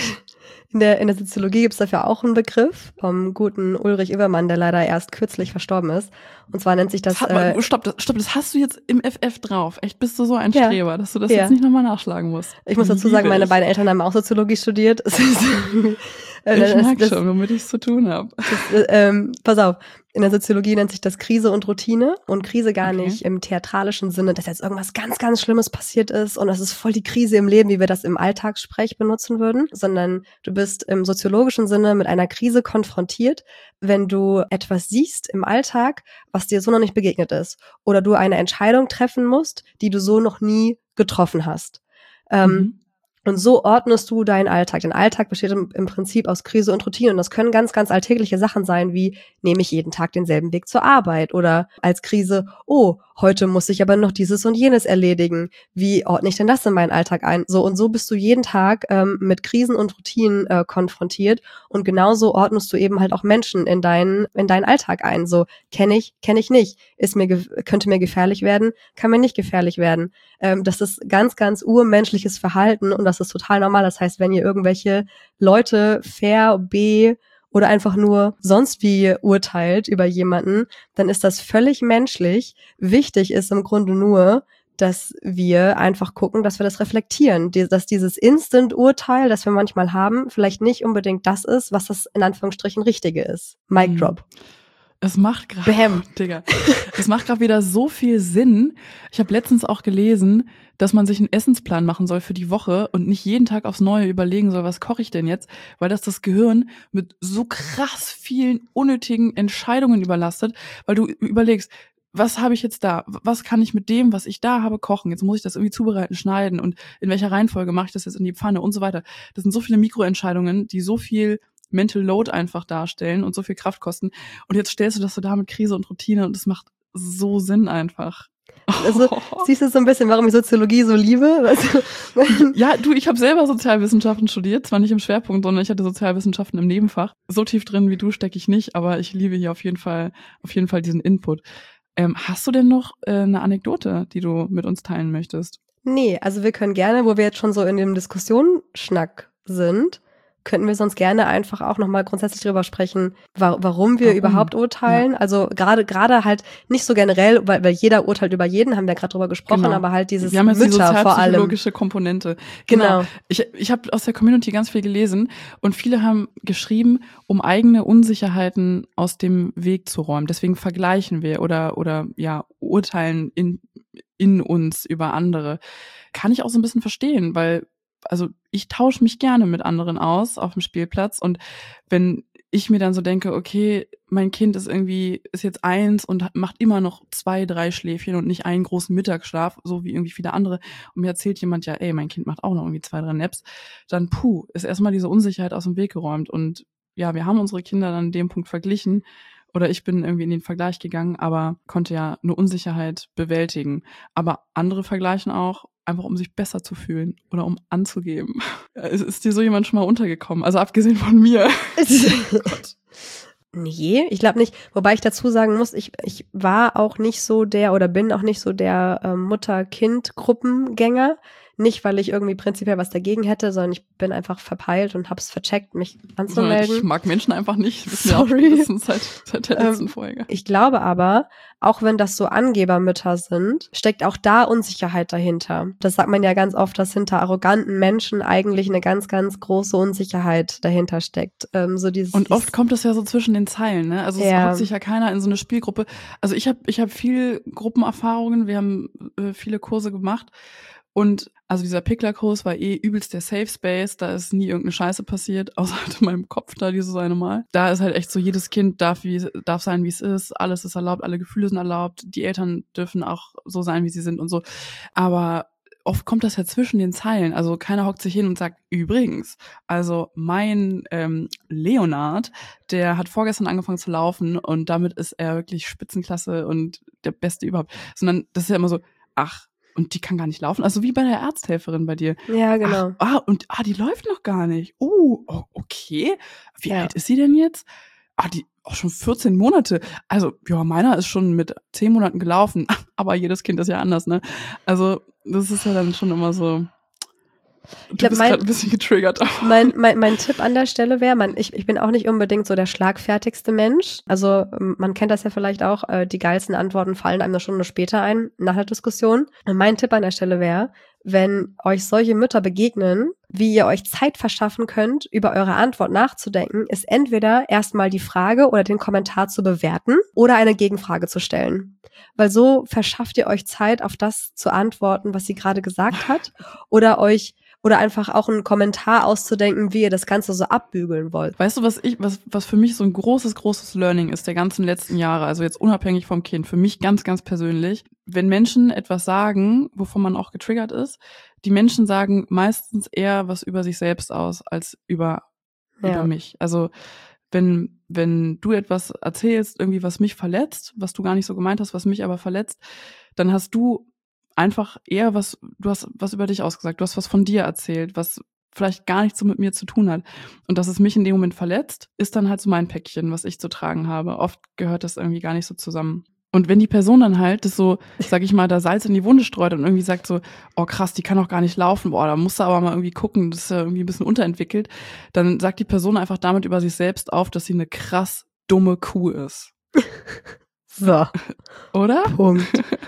In der, in der Soziologie gibt es dafür auch einen Begriff vom guten Ulrich Übermann, der leider erst kürzlich verstorben ist. Und zwar nennt sich das... das hat man, äh, stopp, das, stopp, das hast du jetzt im F F drauf. Echt, bist du so ein Ja. Streber, dass du das Ja. jetzt nicht nochmal nachschlagen musst. Ich muss dazu sagen, Liebe meine ich. beiden Eltern haben auch Soziologie studiert. Es ist, äh, Ich das- merke das- schon, womit ich es zu tun habe. Das, äh, ähm, pass auf, in der Soziologie nennt sich das Krise und Routine und Krise gar Okay. nicht im theatralischen Sinne, dass jetzt irgendwas ganz, ganz Schlimmes passiert ist und das ist voll die Krise im Leben, wie wir das im Alltagssprech benutzen würden, sondern du bist im soziologischen Sinne mit einer Krise konfrontiert, wenn du etwas siehst im Alltag, was dir so noch nicht begegnet ist oder du eine Entscheidung treffen musst, die du so noch nie getroffen hast. Ähm, Mhm. Und so ordnest du deinen Alltag. Dein Alltag besteht im, im Prinzip aus Krise und Routine. Und das können ganz, ganz alltägliche Sachen sein, wie nehme ich jeden Tag denselben Weg zur Arbeit? Oder als Krise, oh, heute muss ich aber noch dieses und jenes erledigen. Wie ordne ich denn das in meinen Alltag ein? So und so bist du jeden Tag ähm, mit Krisen und Routinen äh, konfrontiert und genauso ordnest du eben halt auch Menschen in deinen in deinen Alltag ein. So kenne ich, kenne ich nicht, ist mir ge- könnte mir gefährlich werden, kann mir nicht gefährlich werden. Ähm, das ist ganz, ganz urmenschliches Verhalten und das ist total normal. Das heißt, wenn ihr irgendwelche Leute fair, b oder einfach nur sonst wie urteilt über jemanden, dann ist das völlig menschlich. Wichtig ist im Grunde nur, dass wir einfach gucken, dass wir das reflektieren, dass dieses Instant-Urteil, das wir manchmal haben, vielleicht nicht unbedingt das ist, was das in Anführungsstrichen Richtige ist. Mic drop. Es macht gerade, Digga, es macht gerade wieder so viel Sinn. Ich habe letztens auch gelesen, dass man sich einen Essensplan machen soll für die Woche und nicht jeden Tag aufs Neue überlegen soll, was koche ich denn jetzt, weil das das Gehirn mit so krass vielen unnötigen Entscheidungen überlastet, weil du überlegst, was habe ich jetzt da? Was kann ich mit dem, was ich da habe, kochen? Jetzt muss ich das irgendwie zubereiten, schneiden und in welcher Reihenfolge mache ich das jetzt in die Pfanne und so weiter. Das sind so viele Mikroentscheidungen, die so viel Mental Load einfach darstellen und so viel Kraft kosten. Und jetzt stellst du das so da mit Krise und Routine und es macht so Sinn einfach. Also, siehst du so ein bisschen, warum ich Soziologie so liebe? Weißt du? Ja, du, ich habe selber Sozialwissenschaften studiert, zwar nicht im Schwerpunkt, sondern ich hatte Sozialwissenschaften im Nebenfach. So tief drin wie du stecke ich nicht, aber ich liebe hier auf jeden Fall, auf jeden Fall diesen Input. Ähm, hast du denn noch äh, eine Anekdote, die du mit uns teilen möchtest? Nee, also wir können gerne, wo wir jetzt schon so in dem Diskussionsschnack sind, könnten wir sonst gerne einfach auch nochmal grundsätzlich drüber sprechen, wa- warum wir Warum? überhaupt urteilen. Ja. Also gerade gerade halt nicht so generell, weil, weil jeder urteilt über jeden, haben wir gerade drüber gesprochen, Genau. aber halt dieses wir haben jetzt Mütter die vor allem. sozialpsychologische Komponente. Genau. Genau. Ich, ich habe aus der Community ganz viel gelesen und viele haben geschrieben, um eigene Unsicherheiten aus dem Weg zu räumen. Deswegen vergleichen wir oder oder ja urteilen in in uns über andere. Kann ich auch so ein bisschen verstehen, weil also ich tausche mich gerne mit anderen aus auf dem Spielplatz und wenn ich mir dann so denke, okay, mein Kind ist irgendwie, ist jetzt eins und hat, macht immer noch zwei, drei Schläfchen und nicht einen großen Mittagsschlaf, so wie irgendwie viele andere und mir erzählt jemand, ja, ey, mein Kind macht auch noch irgendwie zwei, drei Naps, dann puh, ist erstmal diese Unsicherheit aus dem Weg geräumt und ja, wir haben unsere Kinder dann an dem Punkt verglichen oder ich bin irgendwie in den Vergleich gegangen, aber konnte ja eine Unsicherheit bewältigen. Aber andere vergleichen auch, einfach um sich besser zu fühlen oder um anzugeben. Ist, ist dir so jemand schon mal untergekommen? Also abgesehen von mir. Nee, ich glaube nicht. Wobei ich dazu sagen muss, ich, ich war auch nicht so der oder bin auch nicht so der ähm, Mutter-Kind-Gruppengänger. Nicht, weil ich irgendwie prinzipiell was dagegen hätte, sondern ich bin einfach verpeilt und hab's vercheckt, mich anzumelden. Ich mag Menschen einfach nicht. Das wissen Sorry. wir auch spätestens seit, seit der letzten ähm, Folge. Ich glaube aber, auch wenn das so Angebermütter sind, steckt auch da Unsicherheit dahinter. Das sagt man ja ganz oft, dass hinter arroganten Menschen eigentlich eine ganz, ganz große Unsicherheit dahinter steckt. Ähm, so dieses, und oft kommt das ja so zwischen den Zeilen, ne? Also es ja. hockt sich ja keiner in so eine Spielgruppe. Also ich habe ich hab viel Gruppenerfahrungen, wir haben äh, viele Kurse gemacht. Und also dieser Pickler-Kurs war eh übelst der Safe Space, da ist nie irgendeine Scheiße passiert, außer halt in meinem Kopf da dieses eine Mal. Da ist halt echt so, jedes Kind darf wie darf sein, wie es ist, alles ist erlaubt, alle Gefühle sind erlaubt, die Eltern dürfen auch so sein, wie sie sind und so. Aber oft kommt das ja zwischen den Zeilen, also keiner hockt sich hin und sagt, übrigens, also mein ähm, Leonard, der hat vorgestern angefangen zu laufen und damit ist er wirklich Spitzenklasse und der Beste überhaupt. Sondern das ist ja immer so, ach, und die kann gar nicht laufen. Also wie bei der Arzthelferin bei dir. Ja, genau. Ach, ah, und ah, die läuft noch gar nicht. Uh, oh, okay. Wie Ja. alt ist sie denn jetzt? Ah, die auch schon vierzehn Monate. Also, ja, meiner ist schon mit zehn Monaten gelaufen. Aber jedes Kind ist ja anders, ne? Also, das ist ja dann schon immer so. Du glaub, bist mein- gerade ein bisschen getriggert. Mein, mein, mein Tipp an der Stelle wäre, man, ich, ich bin auch nicht unbedingt so der schlagfertigste Mensch. Also ähm, man kennt das ja vielleicht auch, äh, die geilsten Antworten fallen einem eine Stunde später ein, nach der Diskussion. Und mein Tipp an der Stelle wäre, wenn euch solche Mütter begegnen, wie ihr euch Zeit verschaffen könnt, über eure Antwort nachzudenken, ist entweder erstmal die Frage oder den Kommentar zu bewerten oder eine Gegenfrage zu stellen. Weil so verschafft ihr euch Zeit, auf das zu antworten, was sie gerade gesagt hat, oder euch oder einfach auch einen Kommentar auszudenken, wie ihr das Ganze so abbügeln wollt. Weißt du, was ich, was, was für mich so ein großes, großes Learning ist der ganzen letzten Jahre, also jetzt unabhängig vom Kind, für mich ganz, ganz persönlich, wenn Menschen etwas sagen, wovon man auch getriggert ist, die Menschen sagen meistens eher was über sich selbst aus, als über, Ja. über mich. Also, wenn wenn du etwas erzählst, irgendwie was mich verletzt, was du gar nicht so gemeint hast, was mich aber verletzt, dann hast du einfach eher was, du hast was über dich ausgesagt, du hast was von dir erzählt, was vielleicht gar nichts so mit mir zu tun hat. Und dass es mich in dem Moment verletzt, ist dann halt so mein Päckchen, was ich zu tragen habe. Oft gehört das irgendwie gar nicht so zusammen. Und wenn die Person dann halt das so, sag ich mal, da Salz in die Wunde streut und irgendwie sagt so, oh krass, die kann doch gar nicht laufen, boah, da musst du aber mal irgendwie gucken, das ist ja irgendwie ein bisschen unterentwickelt, dann sagt die Person einfach damit über sich selbst auf, dass sie eine krass dumme Kuh ist. So. Oder? Punkt.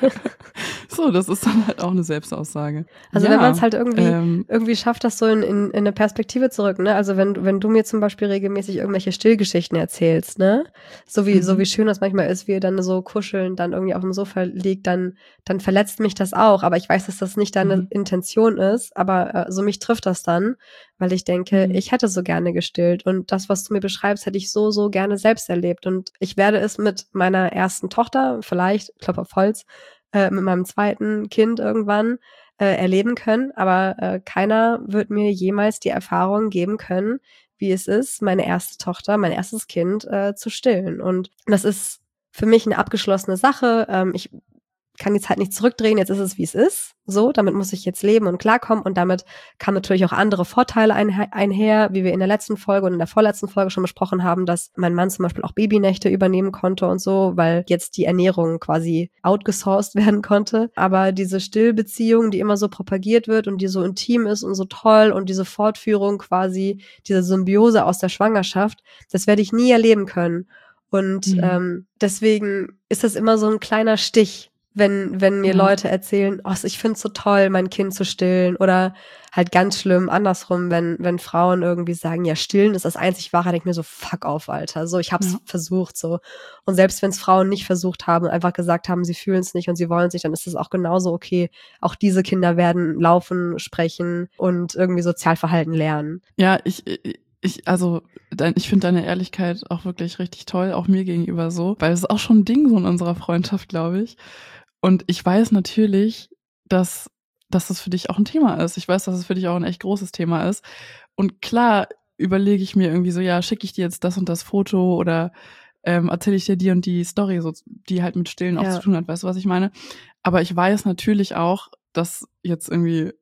So, das ist dann halt auch eine Selbstaussage. Also ja, wenn man es halt irgendwie ähm, irgendwie schafft, das so in, in, in eine Perspektive zu rücken, ne? Also wenn, wenn du mir zum Beispiel regelmäßig irgendwelche Stillgeschichten erzählst, ne? So wie, mhm. so wie schön das manchmal ist, wie ihr dann so kuscheln, dann irgendwie auf dem Sofa liegt, dann, dann verletzt mich das auch. Aber ich weiß, dass das nicht deine Mhm. Intention ist, aber äh, so mich trifft das dann, weil ich denke, Mhm. ich hätte so gerne gestillt und das, was du mir beschreibst, hätte ich so, so gerne selbst erlebt. Und ich werde es mit meiner ersten Tochter, vielleicht, Klopf auf Holz, äh, mit meinem zweiten Kind irgendwann äh, erleben können, aber äh, keiner wird mir jemals die Erfahrung geben können, wie es ist, meine erste Tochter, mein erstes Kind äh, zu stillen. Und das ist für mich eine abgeschlossene Sache. Ähm, ich kann die Zeit nicht zurückdrehen, jetzt ist es, wie es ist. So, damit muss ich jetzt leben und klarkommen und damit kamen natürlich auch andere Vorteile einher, einher, wie wir in der letzten Folge und in der vorletzten Folge schon besprochen haben, dass mein Mann zum Beispiel auch Babynächte übernehmen konnte und so, weil jetzt die Ernährung quasi outgesourced werden konnte. Aber diese Stillbeziehung, die immer so propagiert wird und die so intim ist und so toll und diese Fortführung quasi, diese Symbiose aus der Schwangerschaft, das werde ich nie erleben können. Und Mhm. ähm, deswegen ist das immer so ein kleiner Stich, wenn wenn mir Ja. Leute erzählen, oh, ich finde es so toll, mein Kind zu stillen, oder halt ganz schlimm andersrum, wenn wenn Frauen irgendwie sagen, ja, stillen ist das einzig Wahre, denke ich mir so, fuck auf, Alter, so, ich hab's Ja. versucht, so. Und selbst wenn es Frauen nicht versucht haben und einfach gesagt haben, sie fühlen es nicht und sie wollen es nicht, dann ist das auch genauso okay. Auch diese Kinder werden laufen, sprechen und irgendwie Sozialverhalten lernen. Ja, ich, ich, also, dein, ich finde deine Ehrlichkeit auch wirklich richtig toll, auch mir gegenüber so, weil es ist auch schon ein Ding so in unserer Freundschaft, glaube ich. Und ich weiß natürlich, dass, dass das für dich auch ein Thema ist. Ich weiß, dass es für dich auch ein echt großes Thema ist. Und klar überlege ich mir irgendwie so, ja, schicke ich dir jetzt das und das Foto oder ähm, erzähle ich dir die und die Story, so, die halt mit Stillen auch Ja. zu tun hat, weißt du, was ich meine? Aber ich weiß natürlich auch, dass jetzt irgendwie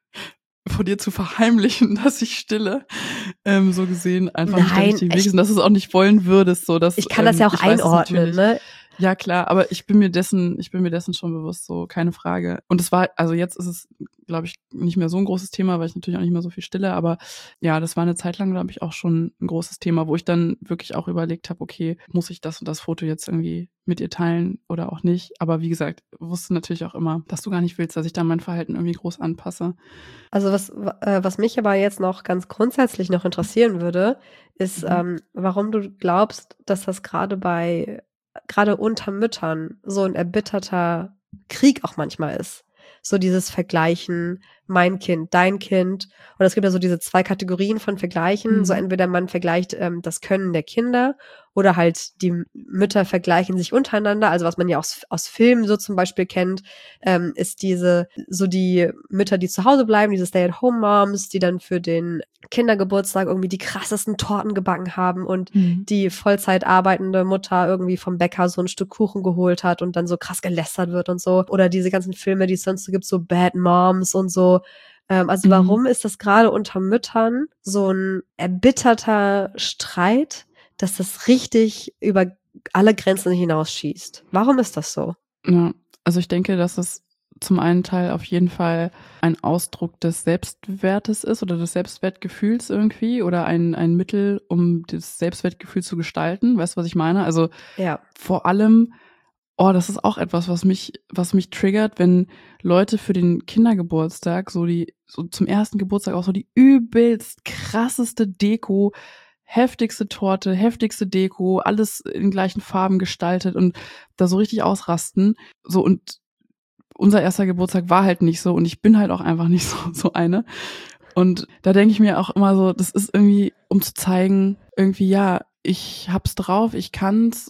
vor dir zu verheimlichen, dass ich stille, ähm, so gesehen, einfach nicht der Nein, richtige Weg ich- ist und dass du es auch nicht wollen würdest, so dass Ich kann das ähm, ja auch ich weiß es einordnen, natürlich. ne? Ja, klar, aber ich bin mir dessen, ich bin mir dessen schon bewusst, so, keine Frage. Und es war, also jetzt ist es, glaube ich, nicht mehr so ein großes Thema, weil ich natürlich auch nicht mehr so viel stille, aber ja, das war eine Zeit lang, glaube ich, auch schon ein großes Thema, wo ich dann wirklich auch überlegt habe, okay, muss ich das und das Foto jetzt irgendwie mit ihr teilen oder auch nicht? Aber wie gesagt, wusste natürlich auch immer, dass du gar nicht willst, dass ich da mein Verhalten irgendwie groß anpasse. Also was, äh, was mich aber jetzt noch ganz grundsätzlich noch interessieren würde, ist, Mhm. ähm, warum du glaubst, dass das gerade bei, gerade unter Müttern so ein erbitterter Krieg auch manchmal ist. So dieses Vergleichen, mein Kind, dein Kind. Und es gibt ja so diese zwei Kategorien von Vergleichen. Mhm. So entweder man vergleicht ähm, das Können der Kinder oder halt die Mütter vergleichen sich untereinander. Also was man ja aus, aus Filmen so zum Beispiel kennt, ähm, ist diese, so die Mütter, die zu Hause bleiben, diese Stay-at-home-Moms, die dann für den Kindergeburtstag irgendwie die krassesten Torten gebacken haben und Mhm. die Vollzeit arbeitende Mutter irgendwie vom Bäcker so ein Stück Kuchen geholt hat und dann so krass gelästert wird und so. Oder diese ganzen Filme, die es sonst so gibt, so Bad Moms und so. Ähm, also Mhm. warum ist das gerade unter Müttern so ein erbitterter Streit, dass das richtig über alle Grenzen hinausschießt? Warum ist das so? Ja, also ich denke, dass es zum einen Teil auf jeden Fall ein Ausdruck des Selbstwertes ist oder des Selbstwertgefühls irgendwie oder ein, ein Mittel, um das Selbstwertgefühl zu gestalten. Weißt du, was ich meine? Also Ja. vor allem, oh, das ist auch etwas, was mich, was mich triggert, wenn Leute für den Kindergeburtstag so die, so zum ersten Geburtstag auch so die übelst krasseste Deko, heftigste Torte, heftigste Deko, alles in gleichen Farben gestaltet und da so richtig ausrasten. So, und unser erster Geburtstag war halt nicht so und ich bin halt auch einfach nicht so, so eine. Und da denke ich mir auch immer so, das ist irgendwie, um zu zeigen, irgendwie, ja, ich hab's drauf, ich kann's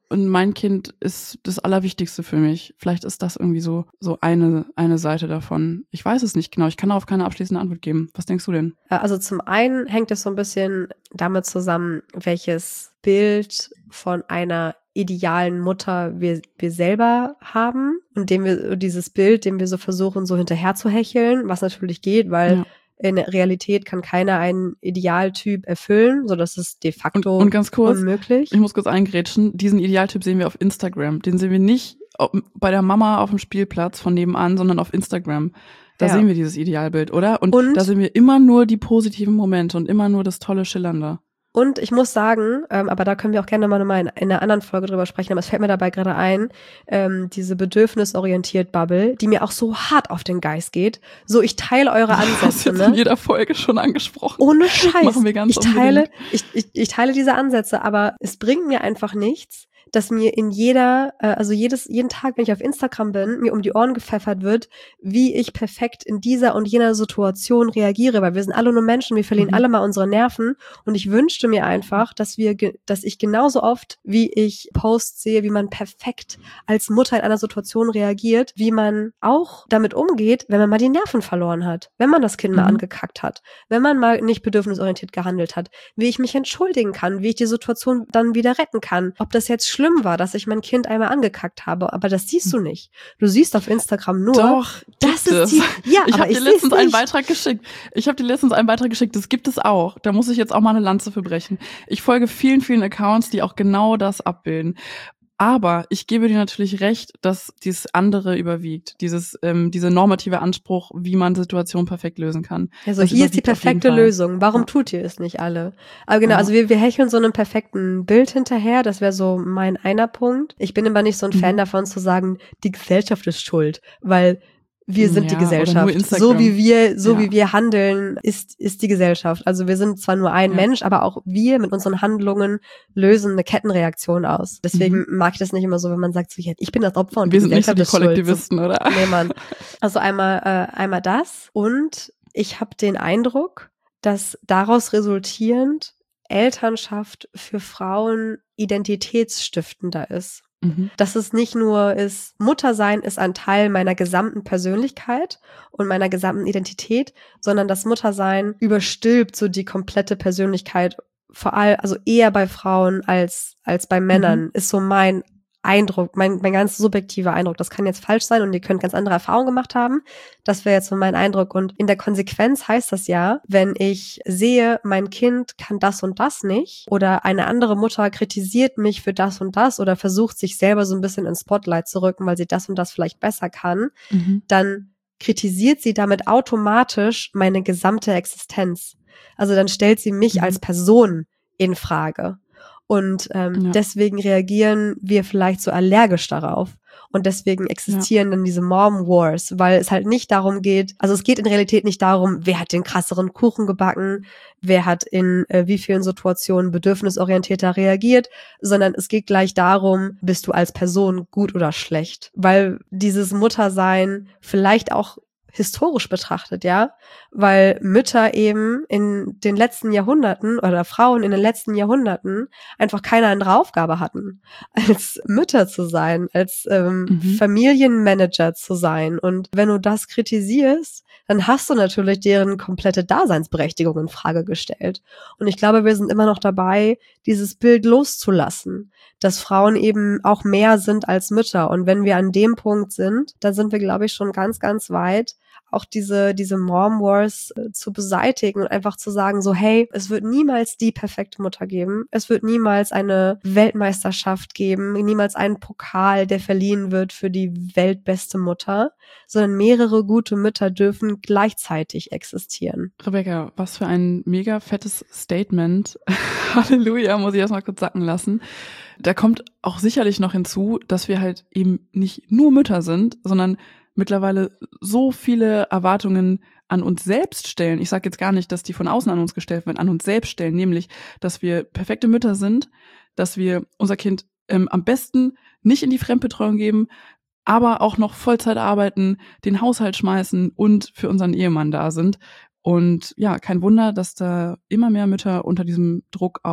und mein Kind ist das Allerwichtigste für mich. Vielleicht ist das irgendwie so so eine eine Seite davon. Ich weiß es nicht genau. Ich kann darauf keine abschließende Antwort geben. Was denkst du denn? Also zum einen hängt es so ein bisschen damit zusammen, welches Bild von einer idealen Mutter wir wir selber haben und dem wir dieses Bild, dem wir so versuchen, so hinterher zu hecheln, was natürlich geht, weil Ja. in der Realität kann keiner einen Idealtyp erfüllen, so dass es de facto Und, und ganz kurz, unmöglich. ich muss kurz eingrätschen, diesen Idealtyp sehen wir auf Instagram. Den sehen wir nicht bei der Mama auf dem Spielplatz von nebenan, sondern auf Instagram. Da Ja. sehen wir dieses Idealbild, oder? Und, Und- da sehen wir immer nur die positiven Momente und immer nur das tolle Schillernde. Und ich muss sagen, ähm, aber da können wir auch gerne mal nochmal in, in einer anderen Folge drüber sprechen, aber es fällt mir dabei gerade ein, ähm, diese bedürfnisorientiert Bubble, die mir auch so hart auf den Geist geht. So, ich teile eure Das hast Ansätze, du jetzt in ne? jeder Folge schon angesprochen. Ohne Scheiß. Machen wir ganz ich teile, unbedingt. ich, ich, ich teile diese Ansätze, aber es bringt mir einfach nichts, dass mir in jeder, äh, also jedes, jeden Tag, wenn ich auf Instagram bin, mir um die Ohren gepfeffert wird, wie ich perfekt in dieser und jener Situation reagiere, weil wir sind alle nur Menschen, wir verlieren Mhm. alle mal unsere Nerven und ich wünschte mir einfach, dass wir, ge- dass ich genauso oft, wie ich Posts sehe, wie man perfekt als Mutter in einer Situation reagiert, wie man auch damit umgeht, wenn man mal die Nerven verloren hat, wenn man das Kind mal Mhm. angekackt hat, wenn man mal nicht bedürfnisorientiert gehandelt hat, wie ich mich entschuldigen kann, wie ich die Situation dann wieder retten kann, ob das jetzt schlimm war, dass ich mein Kind einmal angekackt habe, aber das siehst du nicht. Du siehst auf Instagram nur, Doch, das gibt ist es. die, ja, Ich aber habe ich dir seh's letztens einen nicht. Beitrag geschickt. Ich habe dir letztens einen Beitrag geschickt. Das gibt es auch. Da muss ich jetzt auch mal eine Lanze für brechen. Ich folge vielen, vielen Accounts, die auch genau das abbilden. Aber ich gebe dir natürlich recht, dass dieses andere überwiegt. Dieses, ähm, dieser normative Anspruch, wie man Situationen perfekt lösen kann. Also Das hier ist die überwiegt auf jeden perfekte Fall. Lösung. Warum Ja. tut ihr es nicht alle? Aber genau, Ja. also wir, wir hecheln so einem perfekten Bild hinterher. Das wäre so mein einer Punkt. Ich bin aber nicht so ein Fan Mhm. davon zu sagen, die Gesellschaft ist schuld, weil wir sind Ja, die oder nur Gesellschaft. Instagram. So wie wir, so Ja. wie wir handeln, ist, ist die Gesellschaft. Also wir sind zwar nur ein Ja. Mensch, aber auch wir mit unseren Handlungen lösen eine Kettenreaktion aus. Deswegen Mhm. mag ich das nicht immer so, wenn man sagt, so, ja, ich bin das Opfer und Wir die sind nicht so Gesellschaft die ist schuld. So, Kollektivisten, oder? nee, Mann. Also einmal, äh, einmal das. Und ich habe den Eindruck, dass daraus resultierend Elternschaft für Frauen identitätsstiftender ist. Mhm. Dass es nicht nur ist, Muttersein ist ein Teil meiner gesamten Persönlichkeit und meiner gesamten Identität, sondern das Muttersein überstülpt so die komplette Persönlichkeit, vor allem, also eher bei Frauen als, als bei Männern, Mhm. ist so mein Eindruck, mein, mein ganz subjektiver Eindruck. Das kann jetzt falsch sein und ihr könnt ganz andere Erfahrungen gemacht haben. Das wäre jetzt so mein Eindruck. Und in der Konsequenz heißt das ja, wenn ich sehe, mein Kind kann das und das nicht oder eine andere Mutter kritisiert mich für das und das oder versucht sich selber so ein bisschen ins Spotlight zu rücken, weil sie das und das vielleicht besser kann, Mhm. dann kritisiert sie damit automatisch meine gesamte Existenz. Also dann stellt sie mich Mhm. als Person in Frage. Und ähm, Ja. deswegen reagieren wir vielleicht so allergisch darauf. Und deswegen existieren dann diese Mom Wars, weil es halt nicht darum geht, also es geht in Realität nicht darum, wer hat den krasseren Kuchen gebacken, wer hat in äh, wie vielen Situationen bedürfnisorientierter reagiert, sondern es geht gleich darum, bist du als Person gut oder schlecht. Weil dieses Muttersein vielleicht auch historisch betrachtet, ja, weil Mütter eben in den letzten Jahrhunderten oder Frauen in den letzten Jahrhunderten einfach keine andere Aufgabe hatten, als Mütter zu sein, als ähm, Mhm. Familienmanager zu sein. Und wenn du das kritisierst, dann hast du natürlich deren komplette Daseinsberechtigung in Frage gestellt. Und ich glaube, wir sind immer noch dabei, dieses Bild loszulassen, dass Frauen eben auch mehr sind als Mütter. Und wenn wir an dem Punkt sind, dann sind wir, glaube ich, schon ganz, ganz weit, auch diese, diese Mom Wars äh, zu beseitigen und einfach zu sagen, so, hey, es wird niemals die perfekte Mutter geben. Es wird niemals eine Weltmeisterschaft geben, niemals einen Pokal, der verliehen wird für die weltbeste Mutter, sondern mehrere gute Mütter dürfen gleichzeitig existieren. Rebecca, was für ein mega fettes Statement. Halleluja, muss ich erstmal kurz sacken lassen. Da kommt auch sicherlich noch hinzu, dass wir halt eben nicht nur Mütter sind, sondern mittlerweile so viele Erwartungen an uns selbst stellen. Ich sage jetzt gar nicht, dass die von außen an uns gestellt werden, an uns selbst stellen, nämlich, dass wir perfekte Mütter sind, dass wir unser Kind ähm, am besten nicht in die Fremdbetreuung geben, aber auch noch Vollzeit arbeiten, den Haushalt schmeißen und für unseren Ehemann da sind. Und ja, kein Wunder, dass da immer mehr Mütter unter diesem Druck auch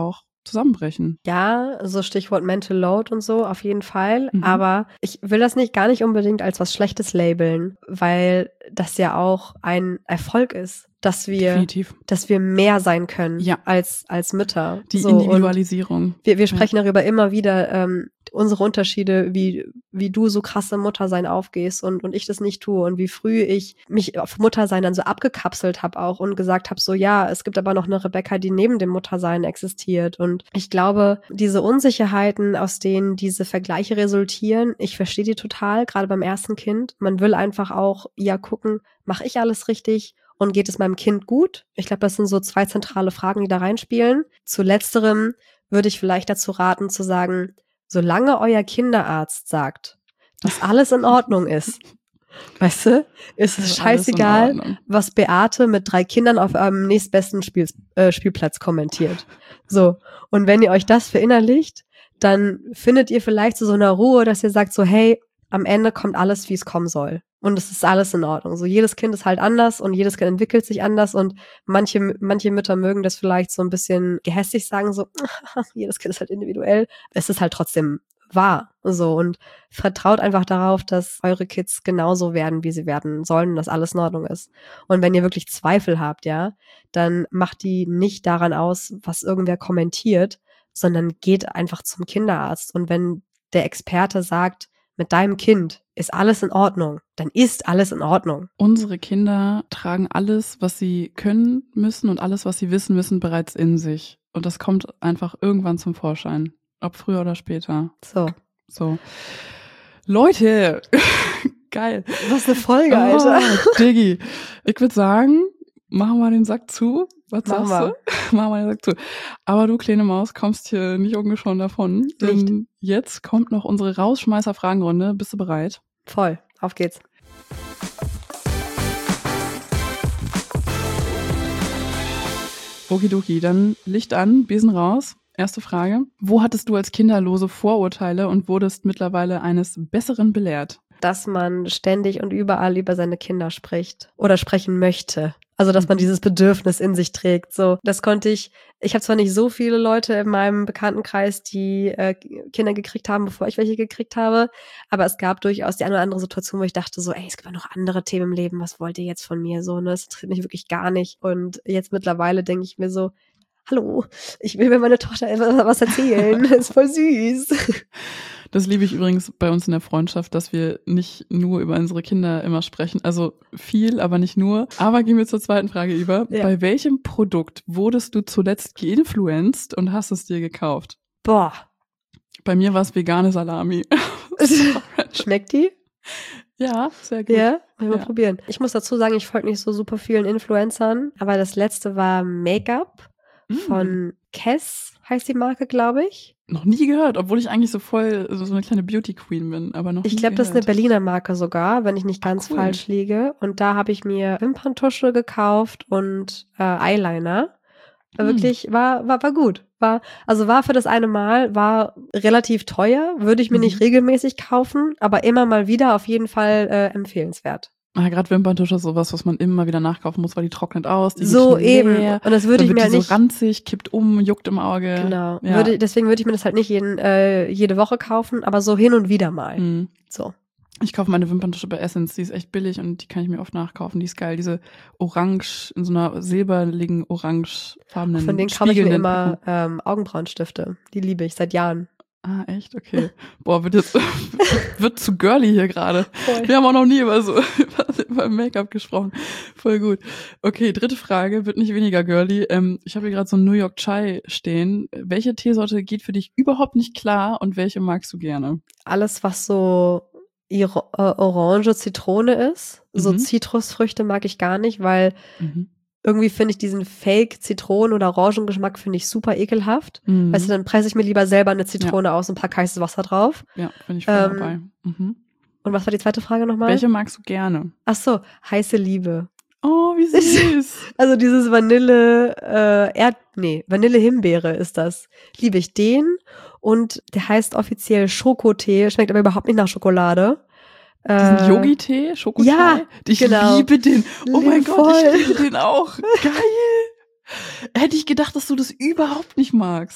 zusammenbrechen. Ja, so Stichwort Mental Load und so, auf jeden Fall. Mhm. Aber ich will das nicht gar nicht unbedingt als was Schlechtes labeln, weil das ja auch ein Erfolg ist, dass wir, Definitiv. dass wir mehr sein können Ja. als, als Mütter. Die So, und Individualisierung. wir, wir sprechen darüber immer wieder, ähm, unsere Unterschiede, wie, wie du so krass im Muttersein aufgehst und, und ich das nicht tue und wie früh ich mich auf Muttersein dann so abgekapselt habe auch und gesagt habe, so ja, es gibt aber noch eine Rebecca, die neben dem Muttersein existiert. Und ich glaube, diese Unsicherheiten, aus denen diese Vergleiche resultieren, ich verstehe die total, gerade beim ersten Kind. Man will einfach auch ja gucken, mache ich alles richtig? Und geht es meinem Kind gut? Ich glaube, das sind so zwei zentrale Fragen, die da reinspielen. Zu letzterem würde ich vielleicht dazu raten, zu sagen, solange euer Kinderarzt sagt, dass alles in Ordnung ist, weißt du, ist es scheißegal, was Beate mit drei Kindern auf eurem nächstbesten Spiel, äh, Spielplatz kommentiert. So, und wenn ihr euch das verinnerlicht, dann findet ihr vielleicht zu so einer Ruhe, dass ihr sagt so, hey, am Ende kommt alles, wie es kommen soll. Und es ist alles in Ordnung. So, jedes Kind ist halt anders und jedes Kind entwickelt sich anders und manche, manche Mütter mögen das vielleicht so ein bisschen gehässig sagen, so, jedes Kind ist halt individuell. Es ist halt trotzdem wahr. So, und vertraut einfach darauf, dass eure Kids genauso werden, wie sie werden sollen und dass alles in Ordnung ist. Und wenn ihr wirklich Zweifel habt, ja, dann macht die nicht daran aus, was irgendwer kommentiert, sondern geht einfach zum Kinderarzt. Und wenn der Experte sagt, mit deinem Kind ist alles in Ordnung, dann ist alles in Ordnung. Unsere Kinder tragen alles, was sie können müssen und alles, was sie wissen müssen, bereits in sich. Und das kommt einfach irgendwann zum Vorschein. Ob früher oder später. So. So. Leute, geil. Was eine Folge, Alter. Oh, Diggi. Ich würde sagen, machen wir den Sack zu. Was Machen sagst du? Machen wir den Sack zu. Aber du, kleine Maus, kommst hier nicht ungeschoren davon. Denn Nicht. jetzt kommt noch unsere Rausschmeißer-Fragenrunde. Bist du bereit? Voll. Auf geht's. Okidoki, dann Licht an, Besen raus. Erste Frage. Wo hattest du als Kinderlose Vorurteile und wurdest mittlerweile eines Besseren belehrt? Dass man ständig und überall über seine Kinder spricht oder sprechen möchte. Also, dass man dieses Bedürfnis in sich trägt. So, das konnte ich, ich habe zwar nicht so viele Leute in meinem Bekanntenkreis, die äh, Kinder gekriegt haben, bevor ich welche gekriegt habe, aber es gab durchaus die eine oder andere Situation, wo ich dachte so, ey, es gibt ja noch andere Themen im Leben, was wollt ihr jetzt von mir? So, ne, das interessiert mich wirklich gar nicht. Und jetzt mittlerweile denke ich mir so, hallo, ich will mir meine Tochter was erzählen. Das ist voll süß. Das liebe ich übrigens bei uns in der Freundschaft, dass wir nicht nur über unsere Kinder immer sprechen. Also viel, aber nicht nur. Aber gehen wir zur zweiten Frage über. Ja. Bei welchem Produkt wurdest du zuletzt geinfluenced und hast es dir gekauft? Boah. Bei mir war es vegane Salami. Schmeckt die? Ja, sehr gut. Ja, mal Ja. probieren. Ich muss dazu sagen, ich folge nicht so super vielen Influencern, aber das letzte war Make-up von Kess, heißt die Marke, glaube ich. Noch nie gehört, obwohl ich eigentlich so voll so eine kleine Beauty Queen bin, aber noch Ich nie glaube, das ist eine gehört. Berliner Marke sogar, wenn ich nicht Ah, ganz cool. falsch liege. Und da habe ich mir Wimperntusche gekauft und äh, Eyeliner. War Hm. Wirklich, war, war, war gut. War, also war für das eine Mal, war relativ teuer, würde ich mir Mhm. nicht regelmäßig kaufen, aber immer mal wieder auf jeden Fall äh, empfehlenswert. Ah, gerade Wimperntusche ist sowas, was man immer wieder nachkaufen muss, weil die trocknet aus. Die geht So schnell eben. leer. Und das würde Dann ich wird mir die halt so nicht. ranzig, kippt um, juckt im Auge. Genau. Ja. Würde, deswegen würde ich mir das halt nicht jeden, äh, jede Woche kaufen, aber so hin und wieder mal. Mhm. So. Ich kaufe meine Wimperntusche bei Essence, die ist echt billig und die kann ich mir oft nachkaufen. Die ist geil, diese orange, in so einer silberligen, orangefarbenen Von denen kaufe ich mir spiegelnden immer Packung. ähm, Augenbrauenstifte. Die liebe ich seit Jahren. Ah, echt? Okay. Boah, wird jetzt wird zu girly hier gerade. Voll. Wir haben auch noch nie über so über Make-up gesprochen. Voll gut. Okay, dritte Frage, wird nicht weniger girly. Ähm, ich habe hier gerade so ein New York Chai stehen. Welche Teesorte geht für dich überhaupt nicht klar und welche magst du gerne? Alles, was so Iro- äh, Orange, Zitrone ist. So Mhm. Zitrusfrüchte mag ich gar nicht, weil Mhm. irgendwie finde ich diesen Fake-Zitronen- oder Orangengeschmack finde ich super ekelhaft. Mhm. Weißt du, dann presse ich mir lieber selber eine Zitrone aus und packe heißes Wasser drauf. Ja, bin ich voll Ähm, dabei. Mhm. Und was war die zweite Frage nochmal? Welche magst du gerne? Ach so, heiße Liebe. Oh, wie süß. Also dieses Vanille, äh, Erd, nee, Vanille-Himbeere ist das. Liebe ich den. Und der heißt offiziell Schokotee, schmeckt aber überhaupt nicht nach Schokolade. Diesen Äh, Yogi-Tee, Schokotee? ja, Ich genau. liebe den. Oh mein Liebe Gott, voll. ich liebe den auch. Geil. Hätte ich gedacht, dass du das überhaupt nicht magst.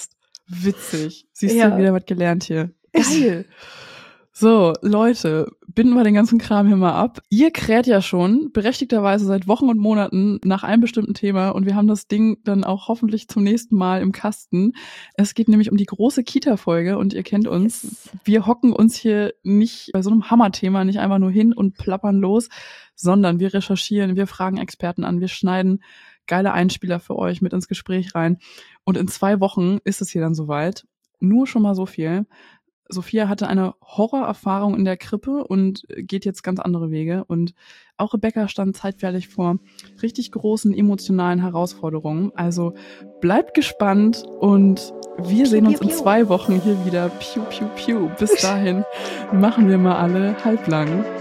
Witzig. Siehst Ja. du, wieder was gelernt hier. Geil. So, Leute, binden wir den ganzen Kram hier mal ab. Ihr kräht ja schon berechtigterweise seit Wochen und Monaten nach einem bestimmten Thema und wir haben das Ding dann auch hoffentlich zum nächsten Mal im Kasten. Es geht nämlich um die große Kita-Folge und ihr kennt uns. Yes. Wir hocken uns hier nicht bei so einem Hammerthema nicht einfach nur hin und plappern los, sondern wir recherchieren, wir fragen Experten an, wir schneiden geile Einspieler für euch mit ins Gespräch rein. Und in zwei Wochen ist es hier dann soweit. Nur schon mal so viel. Sophia hatte eine Horrorerfahrung in der Krippe und geht jetzt ganz andere Wege. Und auch Rebecca stand zeitweilig vor richtig großen emotionalen Herausforderungen. Also bleibt gespannt und wir sehen uns in zwei Wochen hier wieder. Piu, piu, piu. Bis dahin machen wir mal alle halblang.